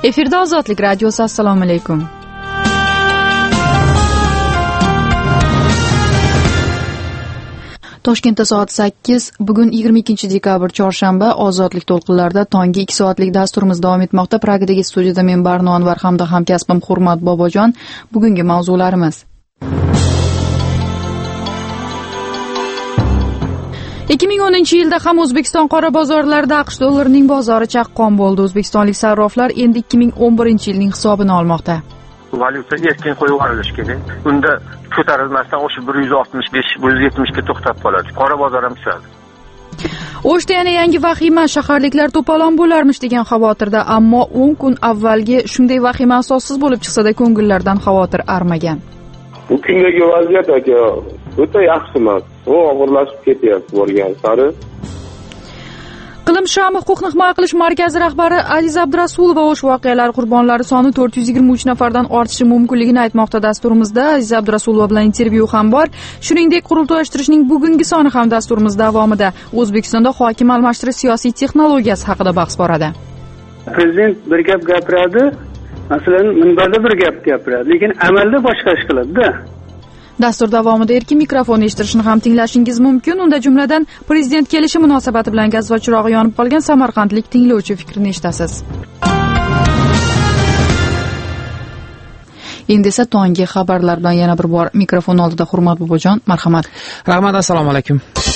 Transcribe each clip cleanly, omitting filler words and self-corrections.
Efirda Ozodlik radiosi. Assalomu alaykum. Toshkentda soat 8, bugun 22 dekabr chorshanba. Ozodlik to'lqinlarida tongi 2 soatlik dasturimiz davom etmoqda. Pragadagi studiyada men Barno Anvar hamda hamkasbim Hurmat Bobojon. Bugungi mavzularimiz: 2010-yilda ham O'zbekiston qora bozorlarida AQSh dollarining bozori chaqqon bo'ldi. O'zbekistonlik sarroflar endi 2011-yilning hisobini olmoqda. Valyuta erkin qo'yib yuborilishi kerak. Unda ko'tarilmasdan o'sha 165-170 ga to'xtab qoladi. Qora bozor ham tushadi. O'shda yana yangi vahima, shaharliklar to'polon bo'larmish degan xavotirda, ammo 10 kun avvalgi shunday vahima asossiz bo'lib chiqsa-da, ko'ngillardan xavotir armagan. Bu kundagi vaziyat aka o'ta yaxshi emas. U og'irlashib ketyapti borgan sari. Qilim Shami huquqni himoya qilish markazi rahbari Aziz Abdurasulova o'sh voqealari qurbonlari soni 423 nafardan ortishi mumkinligini aytmoqda. Dasturimizda Aziz Abdurasulova bilan intervyu ham bor. Shuningdek, qurultoyashtirishning bugungi soni ham dasturimiz davomida O'zbekistonda hokim almashtirish siyosiy texnologiyasi haqida bahs boradi. Prezident bir gap gapiradi, masalan, minbarda bir gap gapiradi, lekin amalda boshqa ish qiladi-da. Dastur davomida erkin mikrofon eshittirishni ham tinglashingiz mumkin. Unda jumladan prezident kelishi munosabati bilan gaz va chirog'i yonib qolgan samarqandlik tinglovchi fikrini eshitasiz. Endi esa tongi xabarlar bilan yana bir bor mikrofon oldida Hurmat Bobojon, marhamat. Rahmat, assalomu alaykum.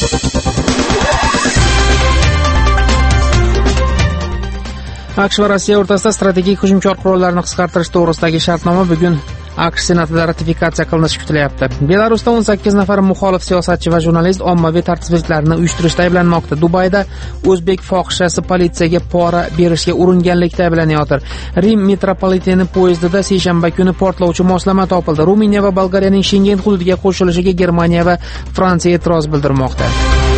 AQSh va Rossiya o'rtasida strategik hujumkor qurollarni qisqartirish to'g'risidagi shartnoma bugun AQSh Senatida ratifikatsiya qilinishi kutilyapti. Belarusda 18 nafar muxolif siyosatchi va jurnalist ommaviy tartibsizliklarni uyushtirishda ayblanmoqda. Dubayda o'zbek fohishasi politsiyaga pora berishga uringanlikda ayblanyotir. Rim metropoliteni poyezdida seshanba kuni portlovchi moslama topildi. Ruminiya va Bolgariyaning Shengen hududiga qo'shilishiga Germaniya va Fransiya e'tiroz bildirmoqda.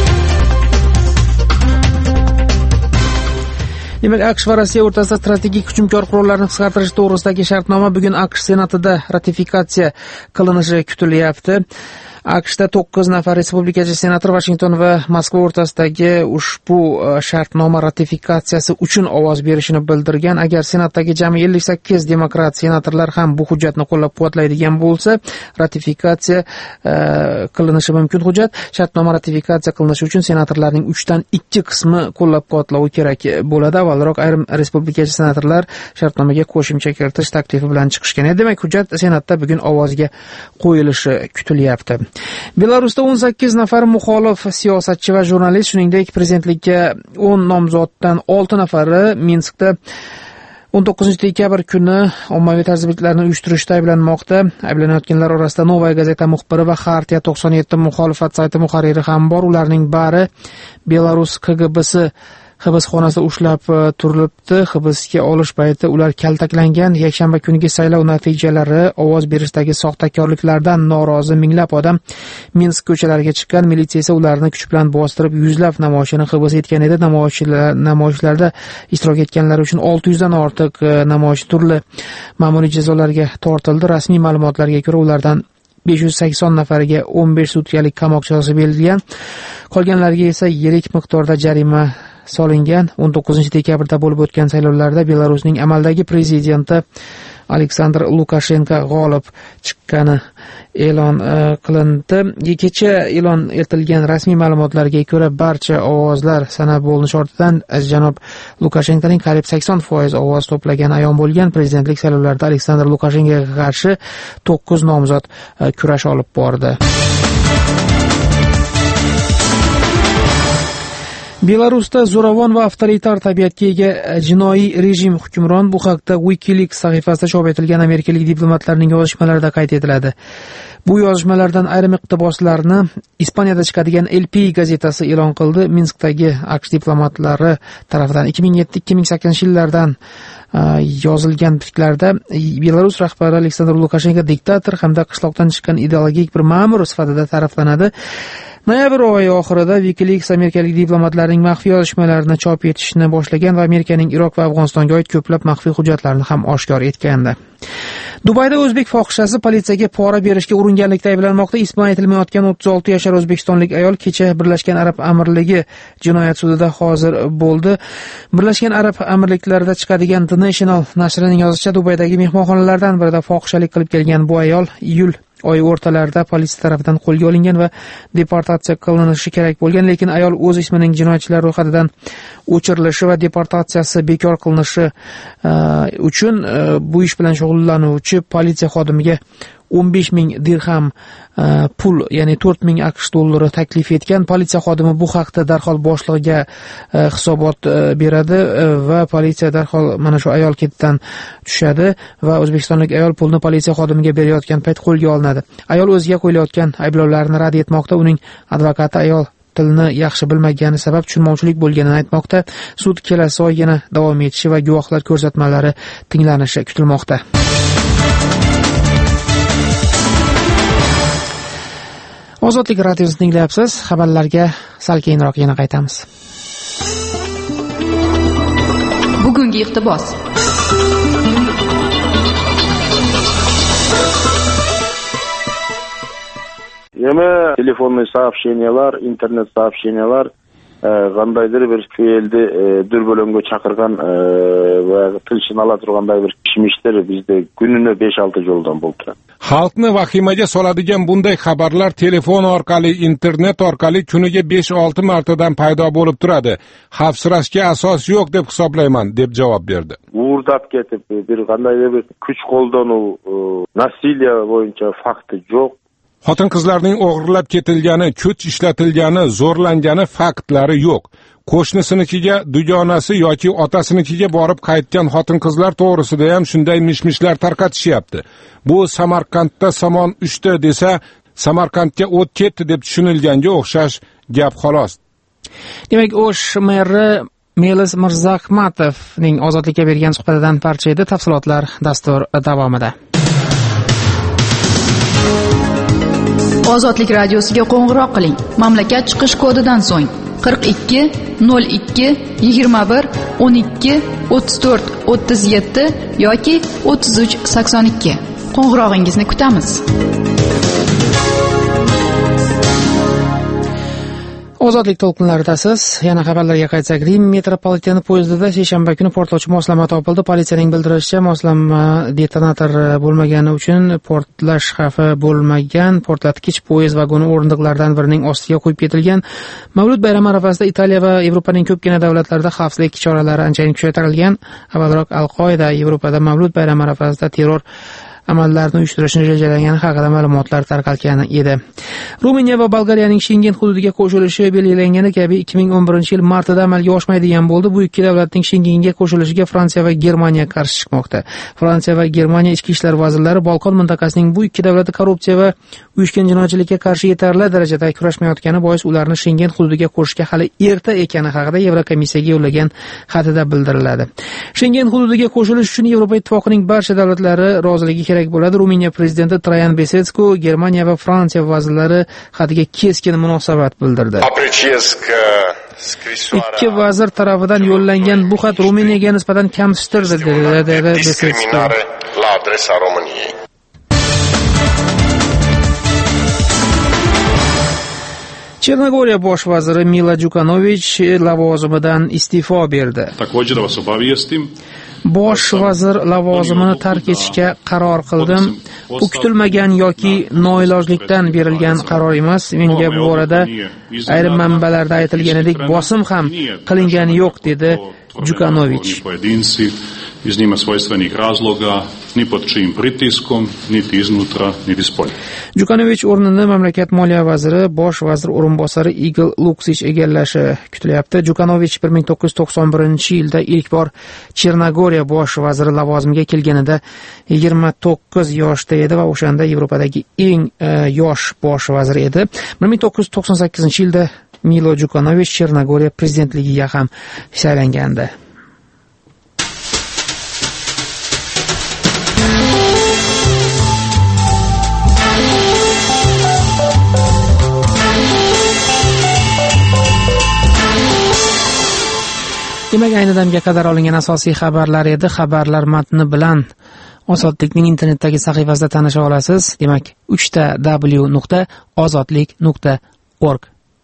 Demak, AQSh va Rossiya o'rtasida strategik hujumkor qurollarni qisqartirish to'g'risidagi shartnoma bugun AQSh Senatida ratifikatsiya qilinishi kutilyapti. AQShda 9 nafar respublikachi senator Washington va Moskva o'rtasidagi ushbu shartnoma ratifikatsiyasi uchun ovoz berishini bildirgan. Agar Senatdagi jami 58 demokrat senatorlar ham bu hujjatni qo'llab-quvvatlaydigan bo'lsa, ratifikatsiya qilinishi mumkin hujjat. Shartnoma ratifikatsiya qilinishi uchun senatorlarning 3 dan 2 qismi qo'llab-quvvatlovi kerak bo'ladi. Avvalroq ayrim respublikachi senatorlar shartnomaga qo'shimcha kiritish taklifi bilan chiqishgan. Demak, hujjat Senatda bugun ovozga qo'yilishi kutilyapti. Belarusda 18 nafar muxolif siyosatchi va jurnalist, shuningdek prezidentlikka 10 nomzoddan 6 nafari Minskda 19 dekabr kuni ommaviy tartibsizliklarni uyushtirishda ayblanmoqda. Ayblanayotganlar orasida Novaya gazeta muxbiri va Xartiya 97 muxolifat sayti muharriri ham bor. Ularning bari Belarus KGBsi hibsxonasida ushlab turilibdi. Hibsga olish payti ular kaltaklangan. Yakshanba kungi saylov natijalari ovoz berishdagi soxtakorliklardan norozi minglab odam Minsk ko'chalariga chiqqan. Militsiya esa ularni kuch bilan bostirib yuzlab namoyishchini hibs etgan edi. Namoyishlarda ishtirok etganlar uchun 600 dan ortiq namoyishchi turli ma'muriy jazolarga tortildi. Rasmiy ma'lumotlarga ko'ra ulardan 580 nafariga 15 sutkalik qamoq jazosi berilgan. Qolganlarga esa yirik miqdorda jarima solingan. 19 dekabrda bo'lib o'tgan saylovlarda Belarusning amaldagi prezidenti Aleksandr Lukashenko g'olib chiqqani e'lon qilindi. Kecha e'lon etilgan rasmiy ma'lumotlarga ko'ra barcha ovozlar sanab bo'linish ortidan janob Lukashenkoning qariyb 80% ovoz to'plagani ayon bo'lgan. Prezidentlik saylovlarida Aleksandr Lukashenkoga qarshi 9 nomzod kurash olib bordi. Belarusda zo'ravon va avtoritar tabiatga ega jinoiy rejim hukmron. Bu haqda WikiLeaks sahifasida chop etilgan amerikalik diplomatlarning yozishmalarida qayd etiladi. Bu yozishmalardan ayrim iqtiboslarni Ispaniyada chiqadigan LP gazetasi e'lon qildi. Minskdagi AQSh diplomatlari tomonidan 2007-2008 yillardan yozilgan bitiklarda Belarus rahbari Aleksandr Lukashenko diktator hamda qishloqdan chiqqan ideologik bir ma'mur sifatida ta'riflanadi. Noyabr oyi oxirida WikiLeaks amerikalik diplomatlarning maxfiy yozishmalarini chop etishni boshlagan va Amerikaning Iroq va Afg'onistonga oid ko'plab maxfiy hujjatlarni ham oshkor etgandi. Dubayda o'zbek fohishasi politsiyaga pora berishga uringanlikda ayblanmoqda. Ismi aytilmayotgan 36 yashar o'zbekistonlik ayol kecha Birlashgan Arab Amirligi jinoyat sudida hozir bo'ldi. Birlashgan Arab Amirliklarida chiqadigan The National nashrining yozishicha, Dubaydagi mehmonxonalardan birida fohishalik qilib kelgan bu ayol iyul oy o'rtalarida politsiya tomonidan qo'lga olingan va deportatsiya qilinishi kerak bo'lgan, lekin ayol o'z ismining jinoyatchilar ro'yxatidan o'chirilishi va deportatsiyasi bekor qilinishi uchun bu ish bilan shug'ullanuvchi politsiya xodimiga 15,000 dirham pul, ya'ni 4,000 AQSh dollari taklif etgan. Politsiya xodimi bu haqda darhol boshlig'iga hisobot beradi va politsiya darhol mana shu ayol ketidan tushadi va o'zbekistonlik ayol pulni politsiya xodimiga berayotgan payt qo'lga olinadi. Ayol o'ziga qo'yilayotgan ayblovlarni rad etmoqda. Uning advokati ayol tilni yaxshi bilmagani sabab tushunmovchilik bo'lganini aytmoqda. Sud kelasi oy yana davom etishi va guvohlar ko'rsatmalari tinglanishi kutilmoqda. Ozodlik radiosini tinglayapsiz. Xabarlarga sal keyinroq yana qaytamiz. Bugungi iqtibos. Yana telefonный сообщениялар, интернет сообщениялар qandaydir bir eldi дүрбөлөңгө чакырган va tilshini ala turganday bir kishmishdir bizde gününe 5-6 joldan bo'lib turadi. Xalqni vahimaga soladigan bunday xabarlar telefon orqali, internet orqali kuniga 5-6 martadan paydo bo'lib turadi. Xavfsirashga asos yo'q deb hisoblayman, deb javob berdi. Uurdab ketib, bir qandaydir bir kuch qo'llanu, nasiliya bo'yicha fakti yo'q. Xotin-qizlarning o'g'irlab ketilgani, kuch ishlatilgani, zo'rlangani faktlari yo'q. Qo'shnisinikiga, dugonasi yoki otasinikiga borib qaytgan xotin-qizlar to'g'risida ham shunday mishmishlar tarqatishyapti. Bu Samarqandda somon uchdi desa, Samarqandga o't ketdi deb tushunilganga o'xshash gap xolos. Demak, O'sh meri Melis Mirzahmatovning Ozodlikka bergan suhbatidan parcha edi. Tafsilotlar dastur davomida. Ozodlik radiosiga qo'ng'iroq qiling. Mamlakat chiqish kodidan so'ng 42 02 21 12 34 37 yoki 33 82. Qo'ng'irog'ingizni kutamiz. Ozodlik to'lqinlaridasiz. Yana xabarlarga qaytsak, Rim metropoliteni poyezdida seshanba kuni portlovchi moslama topildi. Politsiyaning bildirishicha, moslama detonator bo'lmagani uchun portlash xavfi bo'lmagan. Portlatkich poyezd vagoni o'rindiqlaridan birining ostiga qo'yib ketilgan. Mavlud bayrami arafasida Italiya va Yevropaning ko'pgina davlatlarida xavfsizlik choralari anchayin kuchaytirilgan. Avvalroq Al-Qoida Yevropada Mavlud bayrami arafasida terror amallarni uyushtirishni rejalagani haqida ma'lumotlar tarqalgan edi. Ruminiya va Bolgariyaning Schengen hududiga qo'shilishi belgilangani kabi 2011-yil martida amalga oshmaydigan bo'ldi. Bu ikki davlatning Schengenga qo'shilishiga Fransiya va Germaniya qarshi chiqmoqda. Fransiya va Germaniya ichki ishlar vazirlari Balqon mintaqasining bu ikki davlati korrupsiya va uyushgan jinoyatchilikka qarshi yetarli darajada kurashmayotgani bois ularni Schengen hududiga qo'shishga hali erta ekani haqida Yevrokomissiyaga yo'llagan xatida bildiriladi. Schengen hududiga qo'shilish uchun Yevropa ittifoqining barcha davlatlari roziligi kerak bo'ladi. Ruminiya prezidenti Trayan Besescu Germaniya va Fransiya vazirlari xatiga keskin munosabat bildirdi. Ikki vazir tarafidan yo'llangan bu xat Ruminiyaga nisbatan kamsittirdi, dedi Besescu. Chernogoriya bosh vaziri Milo Djukanovich lavozimidan iste'fo berdi. Bosh vazir lavozimini tark etishga qaror qildim. Bu kutilmagan yoki noilojlikdan berilgan qaror emas. Menga bu borada ayrim manbalarda aytilganidek bosim ham qilingani yo'q, dedi Djukanovich. Iz njima svojstvenih razloga, ni pod čijim pritiskom, niti iznutra, niti spolja. Djukanovich o'rnini mamlakat moliya vaziri, bosh vazir o'rinbosari Igor Luksich egallashi kutilyapti. Djukanovich 1991-yilda ilk bor Chernogoriya bosh vaziri lavozimiga kelganida 29 yoshda edi va o'shanda Yevropadagi eng yosh bosh vazir edi. 1998-yilda Milo Djukanovich Chernogoriya prezidentligiga ham saylangandi. Demak, ayni damga qadar olingan asosiy xabarlar edi. Xabarlar matni bilan Ozodlikning internetdagi sahifasida tanisha olasiz. Demak, 3w.ozodlik.org.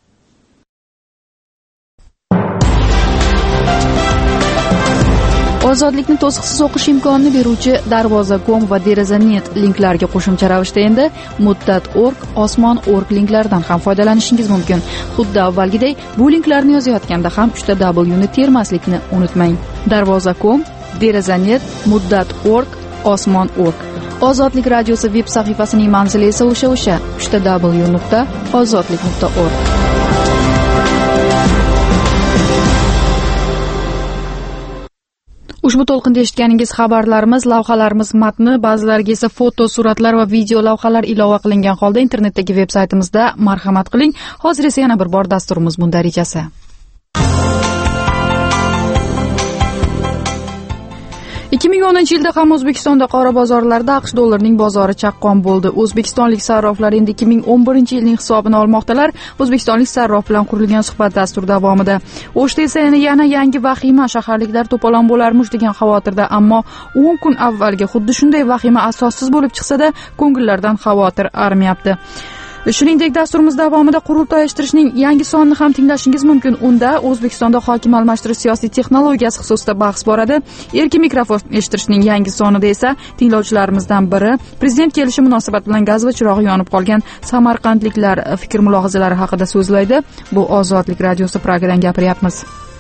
Ozodlikni to'siqsiz o'qish imkonini beruvchi Darvoza.com va Deraza.net linklarga qo'shimcha ravishda endi Muddat.org, Osmon.org linklaridan ham foydalanishingiz mumkin. Xuddi avvalgidek, bu linklarni yozayotganda ham 3w ni termaslikni unutmang. Darvoza.com, Deraza.net, Muddat.org, Osmon.org. Ozodlik radiosi veb sahifasining manzili esa o'sha 3w.ozodlik.org. Ushbu to'lqinda eshitganingiz xabarlarimiz, lavhalarimiz matni, ba'zilariga esa foto, suratlar va video lavhalar ilova qilingan holda internetdagi veb-saytimizda marhamat qiling. Hozir esa yana bir bor dasturimiz mundarijasi. yilda ham O'zbekistonda qora bozorlarda AQSh dollarining bozori chaqqon bo'ldi. O'zbekistonlik sarroflar endi 2011-yilning hisobini olmoqdalar. O'zbekistonlik sarrof bilan qurilgan suhbat dastur davomida. O'shda esa yana yangi vahima, shaharliklar to'polon bo'larmish degan xavotirda, ammo 10 kun avvalgi xuddi shunday vahima asossiz bo'lib chiqsa-da, ko'ngillardan xavotir armayapti. Shuningdek, dasturimiz davomida qurultoy eshittirishning yangi sonini ham tinglashingiz mumkin. Unda O'zbekistonda hokim almashtirish siyosiy texnologiyasi xususida bahs boradi. Erkin mikrofon eshittirishning yangi sonida esa tinglovchilarimizdan biri prezident kelishi munosabati bilan gaz va chirog'i yonib qolgan samarqandliklar fikr mulohazalari haqida so'zlaydi. Bu Ozodlik radiosi Pragadan gapiryapmiz.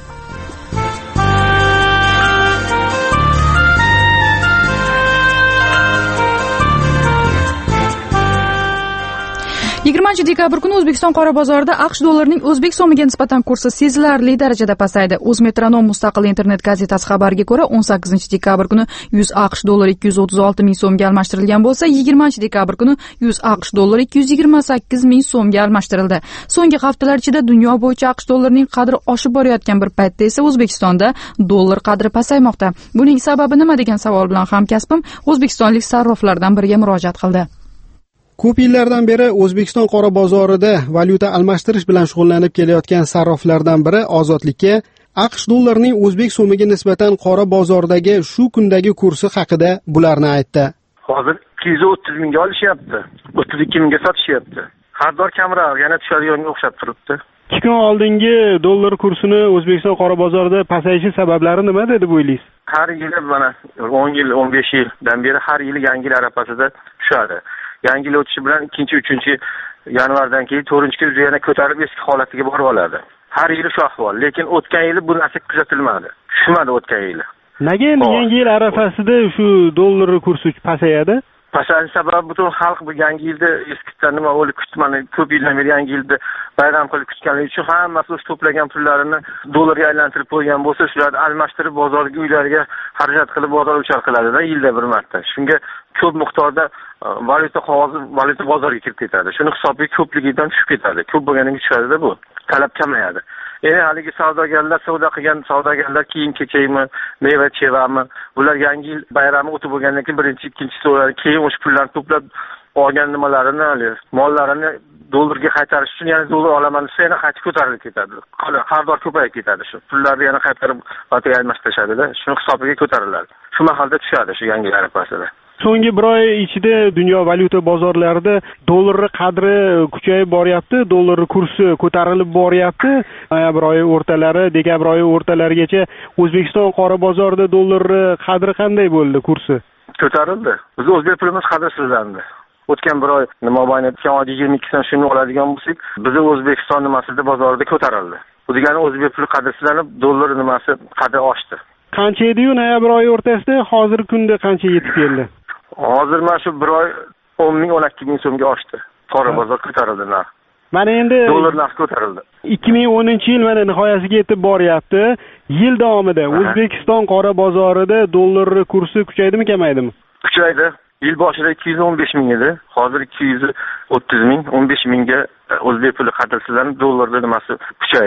Dekabr kuni O'zbekiston qora bozorida AQSh dollarining o'zbek so'miga nisbatan kursi sezilarli darajada pasaydi. O'zmetronom mustaqil internet gazetasi xabariga ko'ra, 18 dekabr kuni 100 AQSh dollari 236 ming so'mga almashtirilgan bo'lsa, 20 dekabr kuni 100 AQSh dollari 228 ming so'mga almashtirildi. So'nggi haftalar ichida dunyo bo'yicha AQSh dollarining qadri oshib borayotgan bir paytda esa O'zbekistonda dollar qadri pasaymoqda. Buning sababi nima degan savol bilan hamkasbim o'zbekistonlik sarroflardan biriga murojaat qildi. Ko'p yillardan beri O'zbekiston qora bozorida valyuta almashtirish bilan shug'ullanib kelayotgan sarroflardan biri Ozodlikka AQSh dollarining o'zbek so'miga nisbatan qora bozordagi shu kundagi kursi haqida bularni aytdi. Hozir 230 mingga olishyapti, 32 mingga sotishyapti. Xaridor kamroq, yana tushadiganga o'xshab turibdi. 2 kun oldingi dollar kursini O'zbekiston qora bozorida pasayishi sabablari nima deb o'ylaysiz? Har yili mana 10 yil, 15 yildan beri har yili yangi yil arafasida tushadi. Yangi yil o'tishi bilan 2-3 yanvardan keyin 4-yil yana ko'tarib eski holatiga borib oladi. Har yili shu ahvol, lekin o'tgan yili bu narsa kuzatilmadi. Tushmadi o'tgan yili. Nega endi yangi yil arafasida shu dollar kursi pasayadi? Pasayish sababi butun xalq bu yangi yilda eskitdan nima o'ylab kutmani, ko'p yildan beri yangi yilda bayram qilib kutganligi uchun hammasi o'z to'plagan pullarini dollarga aylantirib qo'ygan bo'lsa, shularni almashtirib bozorga, uylariga xarajat qilib bozor uchar qiladi-da yilda bir marta. Shunga ko'p miqdorda valyuta qog'ozi valyuta bozoriga kirib ketadi. Shuni hisobiga ko'pligidan tushib ketadi. Ko'p bo'lganiga tushadi-da bu. Talab kamayadi. Endi haligi savdogarlar savdo qilgan savdogarlar kiyim-kechakmi, meva-chevami, bular yangi yil bayrami o'tib bo'lgandan keyin birinchi, ikkinchi so'radi, keyin o'sha pullarni to'plab olgan nimalarini, mollarini dollarga qaytarish uchun yana dollar olaman desa yana qaytib ko'tarilib ketadi. Xaridor ko'payib ketadi shu. Pullarni yana qaytarib valyutaga almashtirishadi-da. Shuni hisobiga ko'tariladi. Shu mahalda tushadi shu yangi yil arafasida. So'nggi bir oy ichida dunyo valyuta bozorlarida dollarning qadri kuchayib boryapti, dollar kursi ko'tarilib boryapti. Noyabr oyi o'rtalari, dekabr oyi o'rtalarigacha O'zbekiston qora bozorida dollarning qadri qanday bo'ldi, kursi? Ko'tarildi. Biz o'zbek pulimiz qadrsizlandi. O'tgan bir oy mobaynida 22dan shuni oladigan bo'lsak, biz O'zbekiston nimasida bozorida ko'tarildi. Bu degani o'zbek puli qadrsizlanib, dollar nimasi qadri oshdi. Qancha edi-yu noyabr oyi o'rtasida, hozirgi kunda qancha yetib keldi? Hozir mana shu bir oy 10 ming 12 ming so'mga oshdi. Qora bozor ko'tarildi narx. Mana endi dollar narxi ko'tarildi. 2010-yil mana nihoyasiga yetib boryapti. Yil davomida O'zbekiston qora bozorida dollar kursi kuchaydimi, kamaydimi? Kuchaydi. Yil boshida 215 ming edi. Hozir 230 ming, 15 mingga o'zbek puli qadrsizlanib, dollarning nimasi kuchaydi.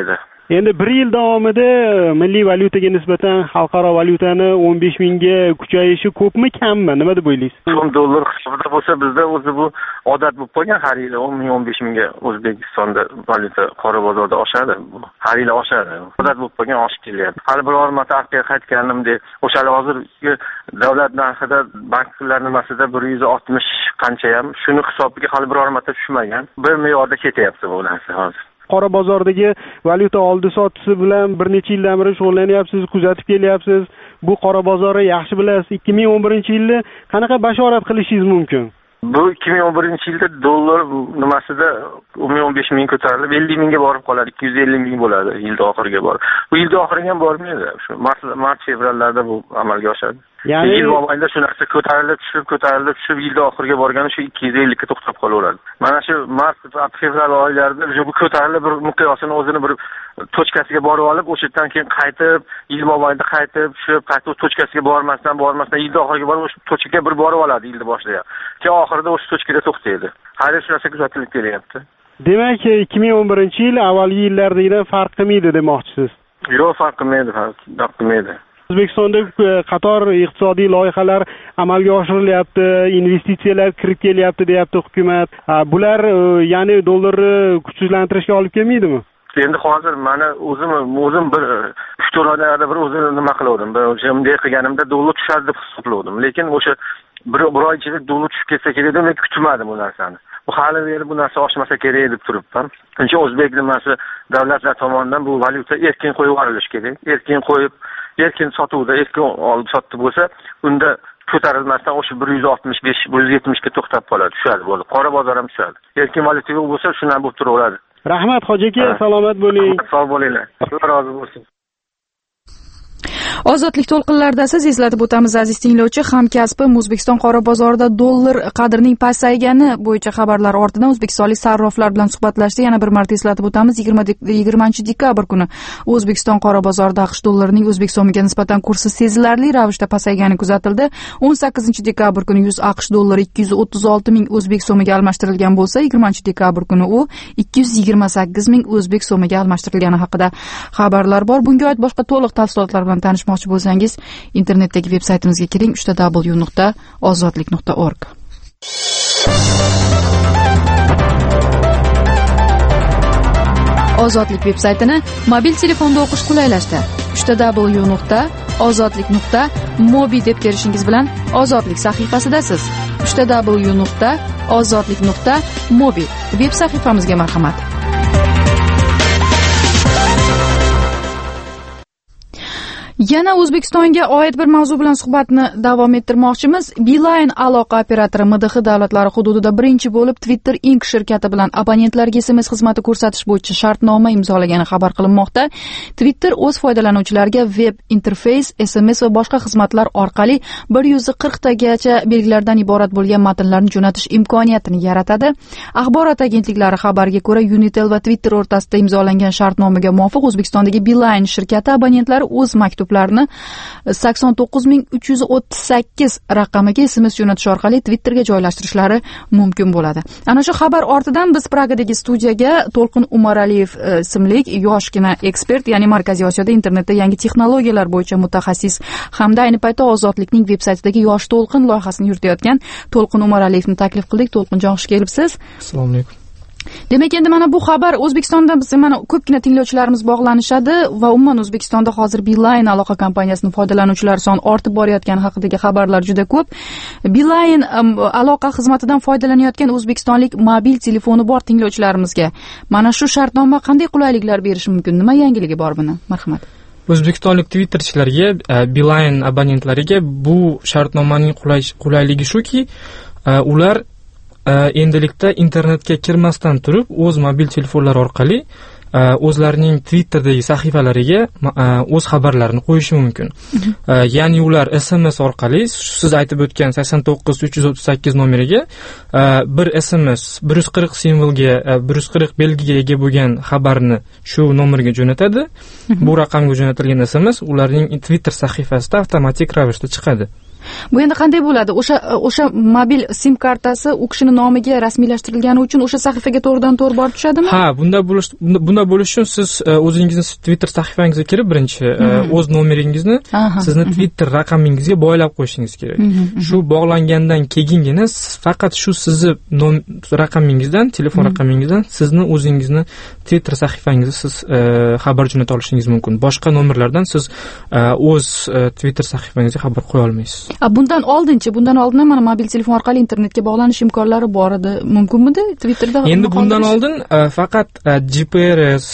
Endi 1 yil davomida milliy valyutaga nisbatan xalqaro valyutani 15 mingga kuchayishi ko'pmi, kammi? Nima deb o'ylaysiz? So'm dollar hisobida bo'lsa, bizda o'zi bu odat bo'lib qolgan, har yili 10 ming 15 mingga O'zbekistonda valyuta qora bozorda oshadi. Har yili oshadi. Odat bo'lib qolgan, oshib kelyapti. Hali biror marta ortga qaytganimda, o'sha hozirgi davlat narxida banklar nimasida 160 qancha ham, shuni hisobiga hali biror marta tushmagan. Bir me'yorda ketyapti bu narsa hozir. Qora bozordagi valyuta oldi-sotisi bilan bir necha yildan beri shug'ullanyapsiz, kuzatib kelyapsiz. Bu qora bozorni yaxshi bilasiz. 2011-yilda qanaqa bashorat qilishingiz mumkin? Bu 2011-yilda dollar nimasida 15 ming ko'tarilib 50 mingga borib qoladi, 250 ming bo'ladi yilda oxiriga borib. Bu yilda oxiriga ham bormaydi. Shu mart fevrallarda bu amalga oshadi. Ya'ni yil mobaynida shu narsa ko'tarilib tushib yilda oxiriga borgani shu 250 ga to'xtab qolaveradi. Mana shu mart va fevral oylarida bu ko'tarilib bir miqyosini o'zini bir tochkasiga borib olib, o'shadan keyin qaytib, yil mobaynida qaytib qaytib tochkasiga bormasdan yilda oxiriga borib o'sha tochkaga bir borib oladi yilda boshida. Keyin oxirida o'sha tochkada to'xtaydi. Hali shu narsa kuzatilib kelyapti. Demak, 2011-yil avvalgi yillardagidan farq qilmaydi demoqchisiz. Yo'q, farq qilmaydi. O'zbekistonda qator iqtisodiy loyihalar amalga oshirilyapti, investitsiyalar kirib kelyapti deyapti hukumat. Bular ya'ni dollarni kuchsizlantirishga olib kelmaydimi? Endi hozir mana o'zim bir 3-4 oylarda bir o'zim nima qilaverdim. Bunday qilganimda dollar tushadi deb hisobladim. Lekin o'sha bir oy ichida dollar tushib ketsa kerak deb men kutmadim bu narsani. Bu hali bu narsa oshmasa kerak deb turibman. Chunki o'zbek nimasi davlatlar tomonidan bu valyuta erkin qo'yib yuborilishi kerak. Erkin sotuvda erkin olib sotdi bo'lsa, unda ko'tarilmasdan o'sha 165-170 ga to'xtab qoladi, tushadi bo'ldi. Qora bozor ham tushadi. Erkin valyuta bo'lsa shundan bo'lib turaveradi. Rahmat hoji aka, salomat bo'ling. Sog' bo'linglar. Alloh rozi bo'lsin. Ozodlik to'lqinlarida siz eslatib o'tamiz aziz tinglovchi, hamkasbim O'zbekiston qora bozorida dollar qadrining pasaygani bo'yicha xabarlar ortidan o'zbekistonlik sarroflar bilan suhbatlashdi. Yana bir marta eslatib o'tamiz, 20-dekabr kuni O'zbekiston qora bozorida AQSh dollarining O'zbek so'miga nisbatan kursi sezilarli ravishda pasaygani kuzatildi. 18-dekabr kuni 100 AQSh dollari 236 ming O'zbek so'miga almashtirilgan bo'lsa, 20-dekabr kuni u 228 ming O'zbek so'miga almashtirilgani haqida xabarlar bor. Bunga oid boshqa to'liq tafsilotlar bilan tanishmoqchi bo'lsangiz, internetdagi veb-saytimizga kiring, www.ozodlik.org. Ozodlik veb-saytini mobil telefonda o'qish qulaylashdi. www.ozodlik.mobi deb kirishingiz bilan Ozodlik sahifasidasiz. www.ozodlik.mobi veb sahifamizga marhamat. Yana O'zbekistonga oid bir mavzu bilan suhbatni davom ettirmoqchimiz. Beeline aloqa operatori MDH davlatlari hududida birinchi bo'lib Twitter Inc shirkati bilan abonentlarga SMS xizmati ko'rsatish bo'yicha shartnoma imzolagani xabar qilinmoqda. Twitter o'z foydalanuvchilariga web interfeys, SMS va boshqa xizmatlar orqali 140 tagacha belgilardan iborat bo'lgan matnlarni jo'natish imkoniyatini yaratadi. Axborot agentliklari xabariga ko'ra, Unitel va Twitter o'rtasida imzolangan shartnomaga muvofiq O'zbekistondagi Beeline shirkati abonentlari o'z maktublarini 89338 raqamiga SMS jo'natish orqali Twitterga joylashtirishlari mumkin bo'ladi. Ana shu xabar ortidan biz Pragadagi studiyaga To'lqin Umaraliyev ismli yoshgina ekspert, ya'ni Markaziy Osiyoda internetda yangi texnologiyalar bo'yicha mutaxassis hamda ayni paytda Ozodlikning veb-saytidagi Yosh To'lqin loyihasini yuritayotgan To'lqin Umaraliyevni taklif qildik. To'lqinjon, xush kelibsiz. Assalomu alaykum. Demak, endi mana bu xabar O'zbekistonda biz mana ko'pgina tinglovchilarimiz bog'lanishadi va umuman O'zbekistonda hozir Beeline aloqa kompaniyasining foydalanuvchilari soni ortib borayotgani haqidagi xabarlar juda ko'p. Beeline aloqa xizmatidan foydalanayotgan o'zbekistonlik mobil telefoni bor tinglovchilarimizga mana shu shartnoma qanday qulayliklar berishi mumkin? Nima yangiligi bor buni? Marhamat. O'zbekistonlik Twitterchilarga, Beeline abonentlariga bu shartnomaning qulayligi shuki, ular endilikda internetga kirmasdan turib o'z mobil telefonlari orqali o'zlarining Twitter'dagi sahifalariga o'z xabarlarini qo'yishi mumkin. Ya'ni ular SMS orqali siz aytib o'tgan 89338 nomeriga bir SMS 140 simvolga 140 belgiga ega bo'lgan xabarni shu nomerga jo'natadi. Bu raqamga jo'natilgan SMS ularning Twitter sahifasida avtomatik ravishda chiqadi. Bu endi qanday bo'ladi? O'sha mobil sim kartasi u kishini nomiga rasmiylashtirilgani uchun o'sha sahifaga to'g'ridan-to'g'ri borib tushadimi? Ha, bunda bo'lish uchun siz o'zingizni Twitter sahifangizga kirib birinchi o'z nomeringizni sizni Twitter raqamingizga boylab qo'yishingiz kerak. Shu bog'langandan keyingina faqat shu sizni raqamingizdan, telefon raqamingizdan sizni o'zingizni Twitter sahifangizga siz xabar jo'nata olishingiz mumkin. Boshqa nomerlardan siz o'z Twitter sahifangizga xabar qo'ya olmaysiz. Bundan oldin mana mobil telefon orqali internetga bog'lanish imkonlari bor edi. Mumkinmidi Twitterda? Endi bundan oldin faqat GPRS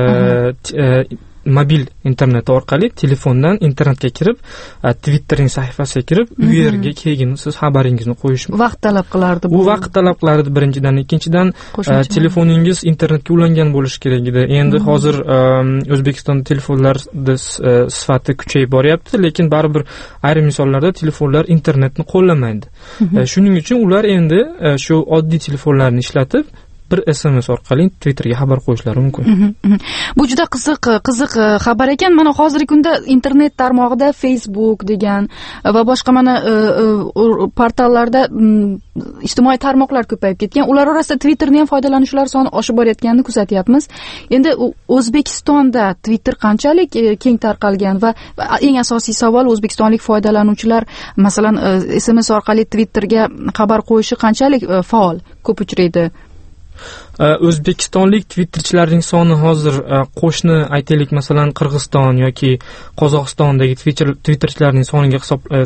mobil internet orqali telefondan internetga kirib, Twitterning sahifasiga kirib, u yerga keyin siz xabaringizni qo'yish vaqt talab qilardi. Bu vaqt talab qilardi birinchidan, ikkinchidan telefoningiz internetga ulangan bo'lishi kerak edi. Endi hozir O'zbekistonda telefonlar sifati kuchayib boryapti, lekin baribir ayrim misollarda telefonlar internetni qo'llamaydi. Shuning uchun ular endi shu oddiy telefonlarni ishlatib bir SMS orqali Twitterga xabar qo'yishlari mumkin. Bu juda qiziq xabar ekan. Mana hozirgi kunda internet tarmog'ida Facebook degan va boshqa mana portallarda ijtimoiy tarmoqlar ko'payib ketgan. Ular orasida Twitterni ham foydalanuvchilar soni oshib borayotganini kuzatyapmiz. Endi O'zbekistonda Twitter qanchalik keng tarqalgan va eng asosiy savol, o'zbekistonlik foydalanuvchilar masalan SMS orqali Twitterga xabar qo'yishi qanchalik faol, ko'p uchraydi? O'zbekistonlik twitterchilarning soni hozir qo'shni aytaylik masalan Qirg'iziston yoki Qozog'istondagi twitterchilarning soniga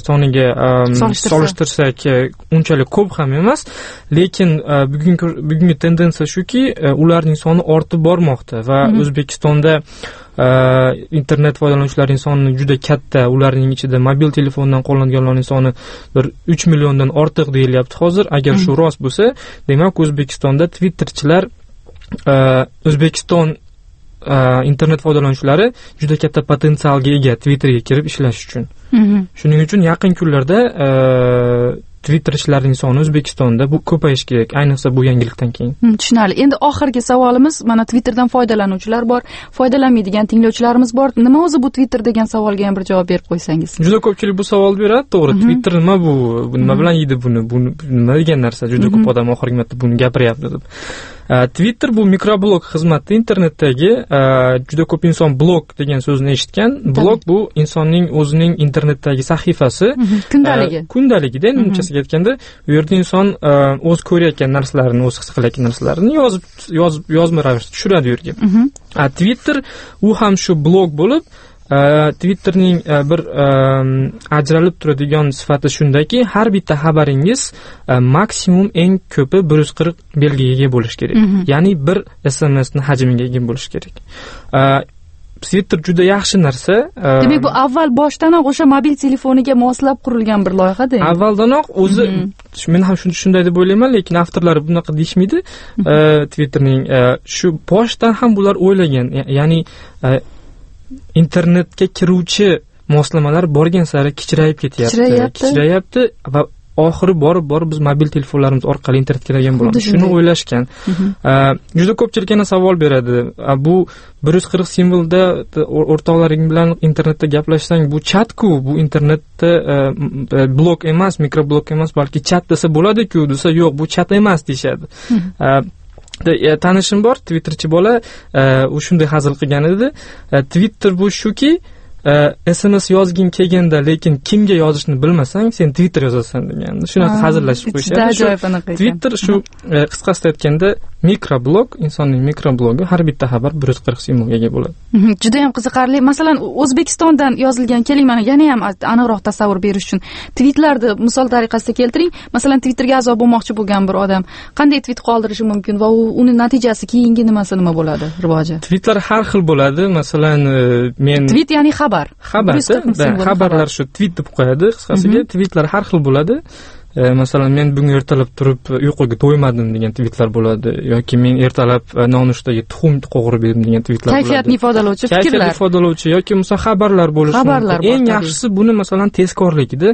solishtirsak unchalik ko'p ham emas, lekin bugungi tendensiya shuki, ularning soni ortib bormoqda va O'zbekistonda internet foydalanuvchilarining soni juda katta. Ularning ichida mobil telefondan qo'llanadiganlarning soni bir 3 milliondan ortiq deyilyapti hozir. Agar shu rost bo'lsa, demak O'zbekistonda twitterchilar O'zbekiston internet foydalanuvchilari juda katta potensialga ega Twitterga kirib ishlash uchun. Shuning uchun yaqin kunlarda twitterchilarning soni O'zbekistonda bu ko'payishi kerak, ayniqsa bu yangilikdan keyin. Tushunarli. Endi oxirgi savolimiz, mana Twitterdan foydalanuvchilar bor, foydalanmaydigan tinglovchilarimiz bor. Nima o'zi bu Twitter degan savolga ham bir javob berib qo'ysangiz. Juda ko'pchilik bu savol beradi, to'g'ri. Twitter nima bu? Nima bilan yeydi buni? Bu nima degan narsa? Juda ko'p odam oxirgi marta buni gapiryapti deb. Twitter bu mikroblog xizmati. Internetdagi juda ko'p inson blog degan so'zni eshitgan. Blog bu insonning o'zining internetdagi sahifasi, kundaligida, nimchasiga aytganda, u yerda inson o'z ko'rayotgan narsalarini, o'z his qilayotgan narsalarini yozma ravishda tushiradi u yerga. Twitter u ham shu blog bo'lib, Twitterning bir ajralib turadigan sifati shundaki, har bitta xabaringiz maksimum eng ko'pi 140 belgiga ega bo'lishi kerak. Ya'ni bir SMS-ni hajmiga ega bo'lishi kerak. Twitter juda yaxshi narsa. Demak, bu avval boshdanoq o'sha mobil telefoniga moslab qurilgan bir loyiha-da. Avvaldanoq o'zi men ham shunday deb o'ylayman, lekin avtorlari bunaqa deyishmaydi. Twitterning shu boshdan ham bular o'ylagan. Ya'ni internetga kiruvchi moslamalar borgan sari kichrayib ketyapti va oxiri borib biz mobil telefonlarimiz orqali internetga kirgan bo'lamiz. Shuni o'ylashgan. Juda ko'pchilik yana savol beradi. Bu 140 simvolda o'rtoqlaring bilan internetda gaplashsang, bu chat-ku, bu internetda blog emas, mikroblog emas, balki chat desa bo'ladi-ku, desa yo'q, bu chat emas deyshadi. Tanishim bor, twitterchi bola, u shunday hazil qilgan edi. Twitter bu shuki, SMS yozgin kelganda, lekin kimga yozishni bilmasang, sen Twitter yozasan degandi. Shunaqa hazillashib qo'yishadi. Twitter shu qisqasida aytganda mikroblog, insonning mikroblogi, har bitta xabar 140 simvolga ega bo'ladi. Juda ham qiziqarli. Masalan, O'zbekistondan yozilgan, keling mana yana ham aniqroq tasavvur berish uchun tweetlarni misol tariqasida keltiring. Masalan, Twitterga a'zo bo'lmoqchi bo'lgan bir odam qanday tweet qoldirishi mumkin va uni natijasi keyingi nima bo'ladi, rivoji? Tweetlar har xil bo'ladi. Masalan, men tweet ya'ni xabarlar shu tweet deb qo'yadi qisqasiga. Tweetlar har xil bo'ladi. Masalan, men bugun ertalab turib uyquga to'ymadim degan tweetlar bo'ladi, yoki men ertalab nonushtaga tuxum qovurib yedim degan tweetlar bo'ladi. Kayfiyatni ifodalovchi fikrlar. Kayfiyatni ifodalovchi yoki masalan xabarlar bo'lishi mumkin. Eng yaxshisi buni masalan tezkorligida.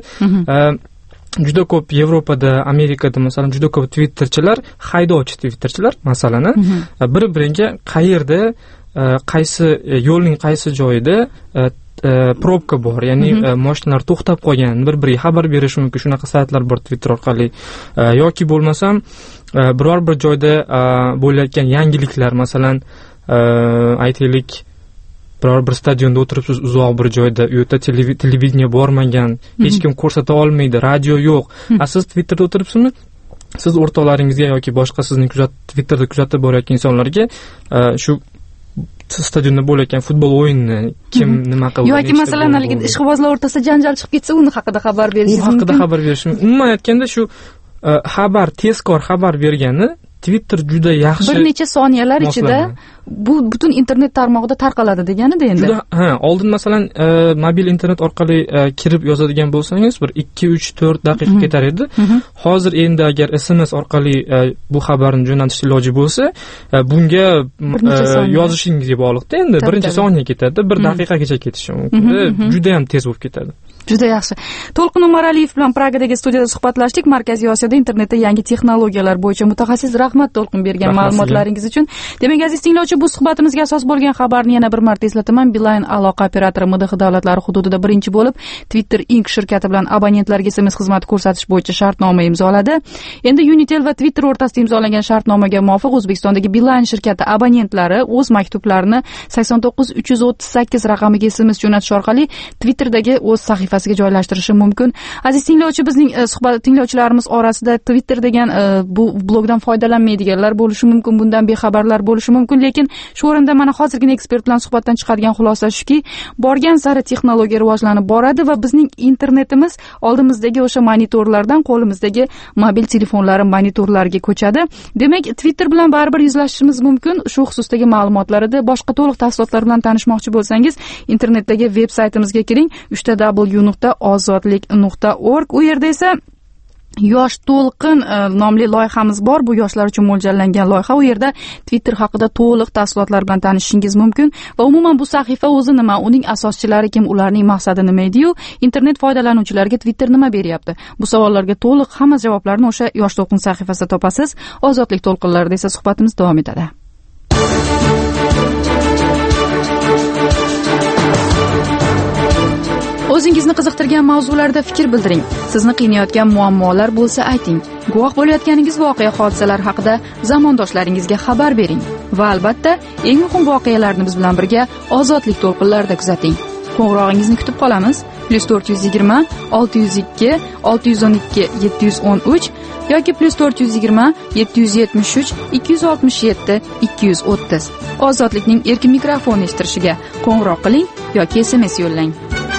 Juda ko'p Yevropada, Amerikada masalan juda ko'p twitterchilar, haydovchi twitterchilar masalan, bir-biriga qayerda, qaysi yo'lning qaysi joyida probka bor, ya'ni mashinalar to'xtab qolgan, bir-biriga xabar berish mumkin, shunaqa saytlar bor Twitter orqali. Yoki bo'lmasam biror bir joyda bo'layotgan yangiliklar, masalan, aytaylik, biror bir stadionda o'tiribsiz, uzoq bir joyda, u yerda televideniya bormagan, hech kim ko'rsata olmaydi, radio yo'q. Siz Twitterda o'tiribsizmi? Siz o'rtoqlaringizga yoki boshqa sizni Twitterda kuzatib borayotgan insonlarga shu stadionda bo'layotgan futbol o'yinini kim nima qildi yoki masalan haligi ishqibozlar o'rtasida janjal chiqib ketsa, uni haqida xabar berishingiz mumkin. U haqida xabar berish mumkin. Umuman aytganda shu xabar, tezkor xabar bergani Twitter juda yaxshi. Bir necha soniyalar ichida bu butun internet tarmog'ida tarqaladi deganida endi. Oldin masalan mobil internet orqali kirib yozadigan bo'lsangiz bir 2, 3, 4 daqiqa ketar edi. Hozir endi agar SMS orqali bu xabarni jo'natish iloji bo'lsa, bunga yozishingizga bog'liqda endi bir necha soniya ketadi, 1 daqiqagacha ketishi mumkin. Juda ham tez bo'lib ketadi. Juda yaxshi. To'lqin Umaraliyev bilan Pragadagi studiyada suhbatlashdik. Markaziy Osiyoda internetda yangi texnologiyalar bo'yicha mutaxassis. Rahmat To'lqin bergan ma'lumotlaringiz uchun. Demak, aziz tinglovchi, bu suhbatimizga asos bo'lgan xabarni yana bir marta eslataman. Beeline aloqa operatori MDH davlatlari hududida birinchi bo'lib Twitter Inc shirkati bilan abonentlarga SMS xizmati ko'rsatish bo'yicha shartnoma imzoladi. Endi Unitel va Twitter o'rtasida imzolangan shartnomaga muvofiq O'zbekistondagi Beeline shirkati abonentlari o'z maktublarini 89338 raqamiga SMS jo'natish orqali Twitterdagi o'z sahifasiga joylashtirishi mumkin. Aziz tinglovchi, bizning suhbat tinglovchilarimiz orasida Twitter degan bu blogdan foydalanmaydiganlar bo'lishi mumkin, bundan bexabarlar bo'lishi mumkin, lekin shu o'rinda mana hozirgina ekspert bilan suhbatdan chiqadigan xulosa shuki, borgan sari texnologiya rivojlanib boradi va bizning internetimiz oldimizdagi o'sha monitorlardan qo'limizdagi mobil telefonlar monitorlariga ko'chadi. Demak, Twitter bilan baribir yuzlashishimiz mumkin. Shu xususdagi ma'lumotlarida boshqa to'liq tafsilotlar bilan tanishmoqchi bo'lsangiz, internetdagi veb saytimizga kiring, www.ozodlik.org. U yerda esa Yosh to'lqin nomli loyihamiz bor. Bu yoshlar uchun mo'ljallangan loyiha. U yerda Twitter haqida to'liq tafsilotlar bilan tanishishingiz mumkin va umuman bu sahifa o'zi nima, uning asoschilari kim, ularning maqsadi nima edi-yu, internet foydalanuvchilariga Twitter nima beryapti? Bu savollarga to'liq hamma javoblarni o'sha Yosh to'lqin sahifasida topasiz. Ozodlik to'lqinlarida esa suhbatimiz davom etadi. O'zingizni qiziqtirgan mavzularda fikr bildiring. Sizni qiynayotgan muammolar bo'lsa ayting. Guvoh bo'layotganingiz voqea hodisalar haqida zamondoshlaringizga xabar bering. Va albatta, eng muhim voqealarni biz bilan birga Ozodlik to'lqinlarida kuzating. Qo'ng'irog'ingizni kutib qolamiz. +420 602 612 713 yoki +420 773 267 230. Ozodlikning erkin mikrofon eshittirishiga qo'ng'iroq qiling yoki SMS yo'llang.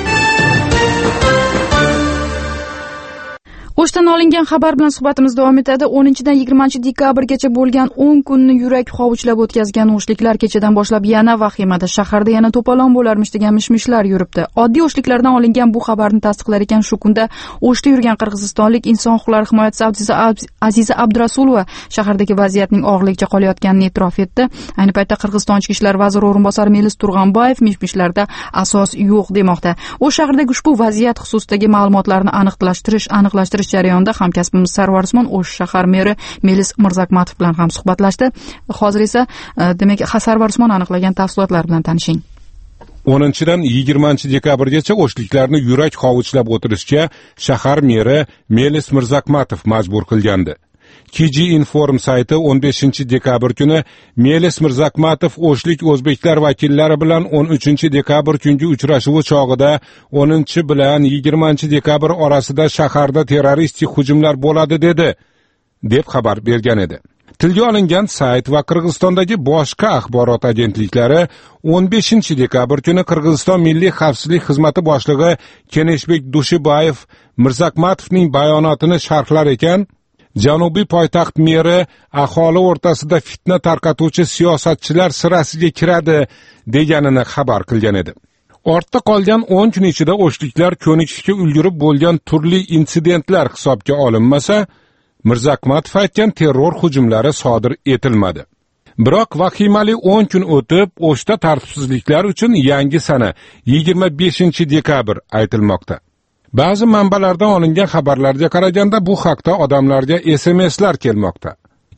O'shdan olingan xabar bilan suhbatimiz davom etadi. 10-dan 20-dekabrgacha bo'lgan 10 kunni yurak hovuchlab o'tkazgan o'shliklar kechadan boshlab yana vahimada, shaharda yana to'polon bo'larmish degan mishmishlar yuribdi. Oddiy o'shliklardan olingan bu xabarni tasdiqlar ekan shu kunda O'shda yurgan qirg'izistonlik inson huquqlari himoyachisi Aziza Abdurasulova shahardagi vaziyatning og'irligicha qolayotganini e'tirof etdi. Ayni paytda Qirg'iziston ichki ishlar vaziri o'rinbosari Melis Turg'anboyev mishmishlarda asos yo'q demoqda. O'sh shahridagi ushbu vaziyat xususidagi ma'lumotlarni aniqlashtirish jarayonida hamkasbimiz Sarvar Usmon O'sh shahar meri Melis Mirzakmatov bilan ham suhbatlashdi. Hozir esa demak Sarvar Usmon aniqlagan tafsilotlar bilan tanishing. 10-dan 20-dekabrgacha o'shliklarni yurak hovuchlab o'tirishga shahar meri Melis Mirzakmatov majbur qilgandi. Kiji Inform sayti 15-dekabr kuni Melis Mirzakmatov o'shlik o'zbeklar vakillari bilan 13-dekabr kungi uchrashuvi chog'ida 10 bilan 20-dekabr orasida shaharda terroristik hujumlar bo'ladi deb xabar bergan edi. Tilga olingan sayt va Qirg'izistondagi boshqa axborot agentliklari 15-dekabr kuni Qirg'iziston Milliy xavfsizlik xizmati boshlig'i Keneshbek Dushibayev Mirzakmatovning bayonotini sharhlar ekan, Janubiy poytaxt meri aholi o'rtasida fitna tarqatuvchi siyosatchilar sirasiga kiradi deganini xabar qilgan edi. Ortda qolgan 10 kun ichida o'shliklar ko'nikishga ulgurib bo'lgan turli insidentlar hisobga olinmasa, Mirzakmatov aytgan terror hujumlari sodir etilmadi. Biroq vahimali 10 kun o'tib, O'shda tartibsizliklar uchun yangi sana 25-dekabr aytilmoqda. Ba'zi manbalardan olingan xabarlarga qaraganda bu haqda odamlarga SMSlar kelmoqda.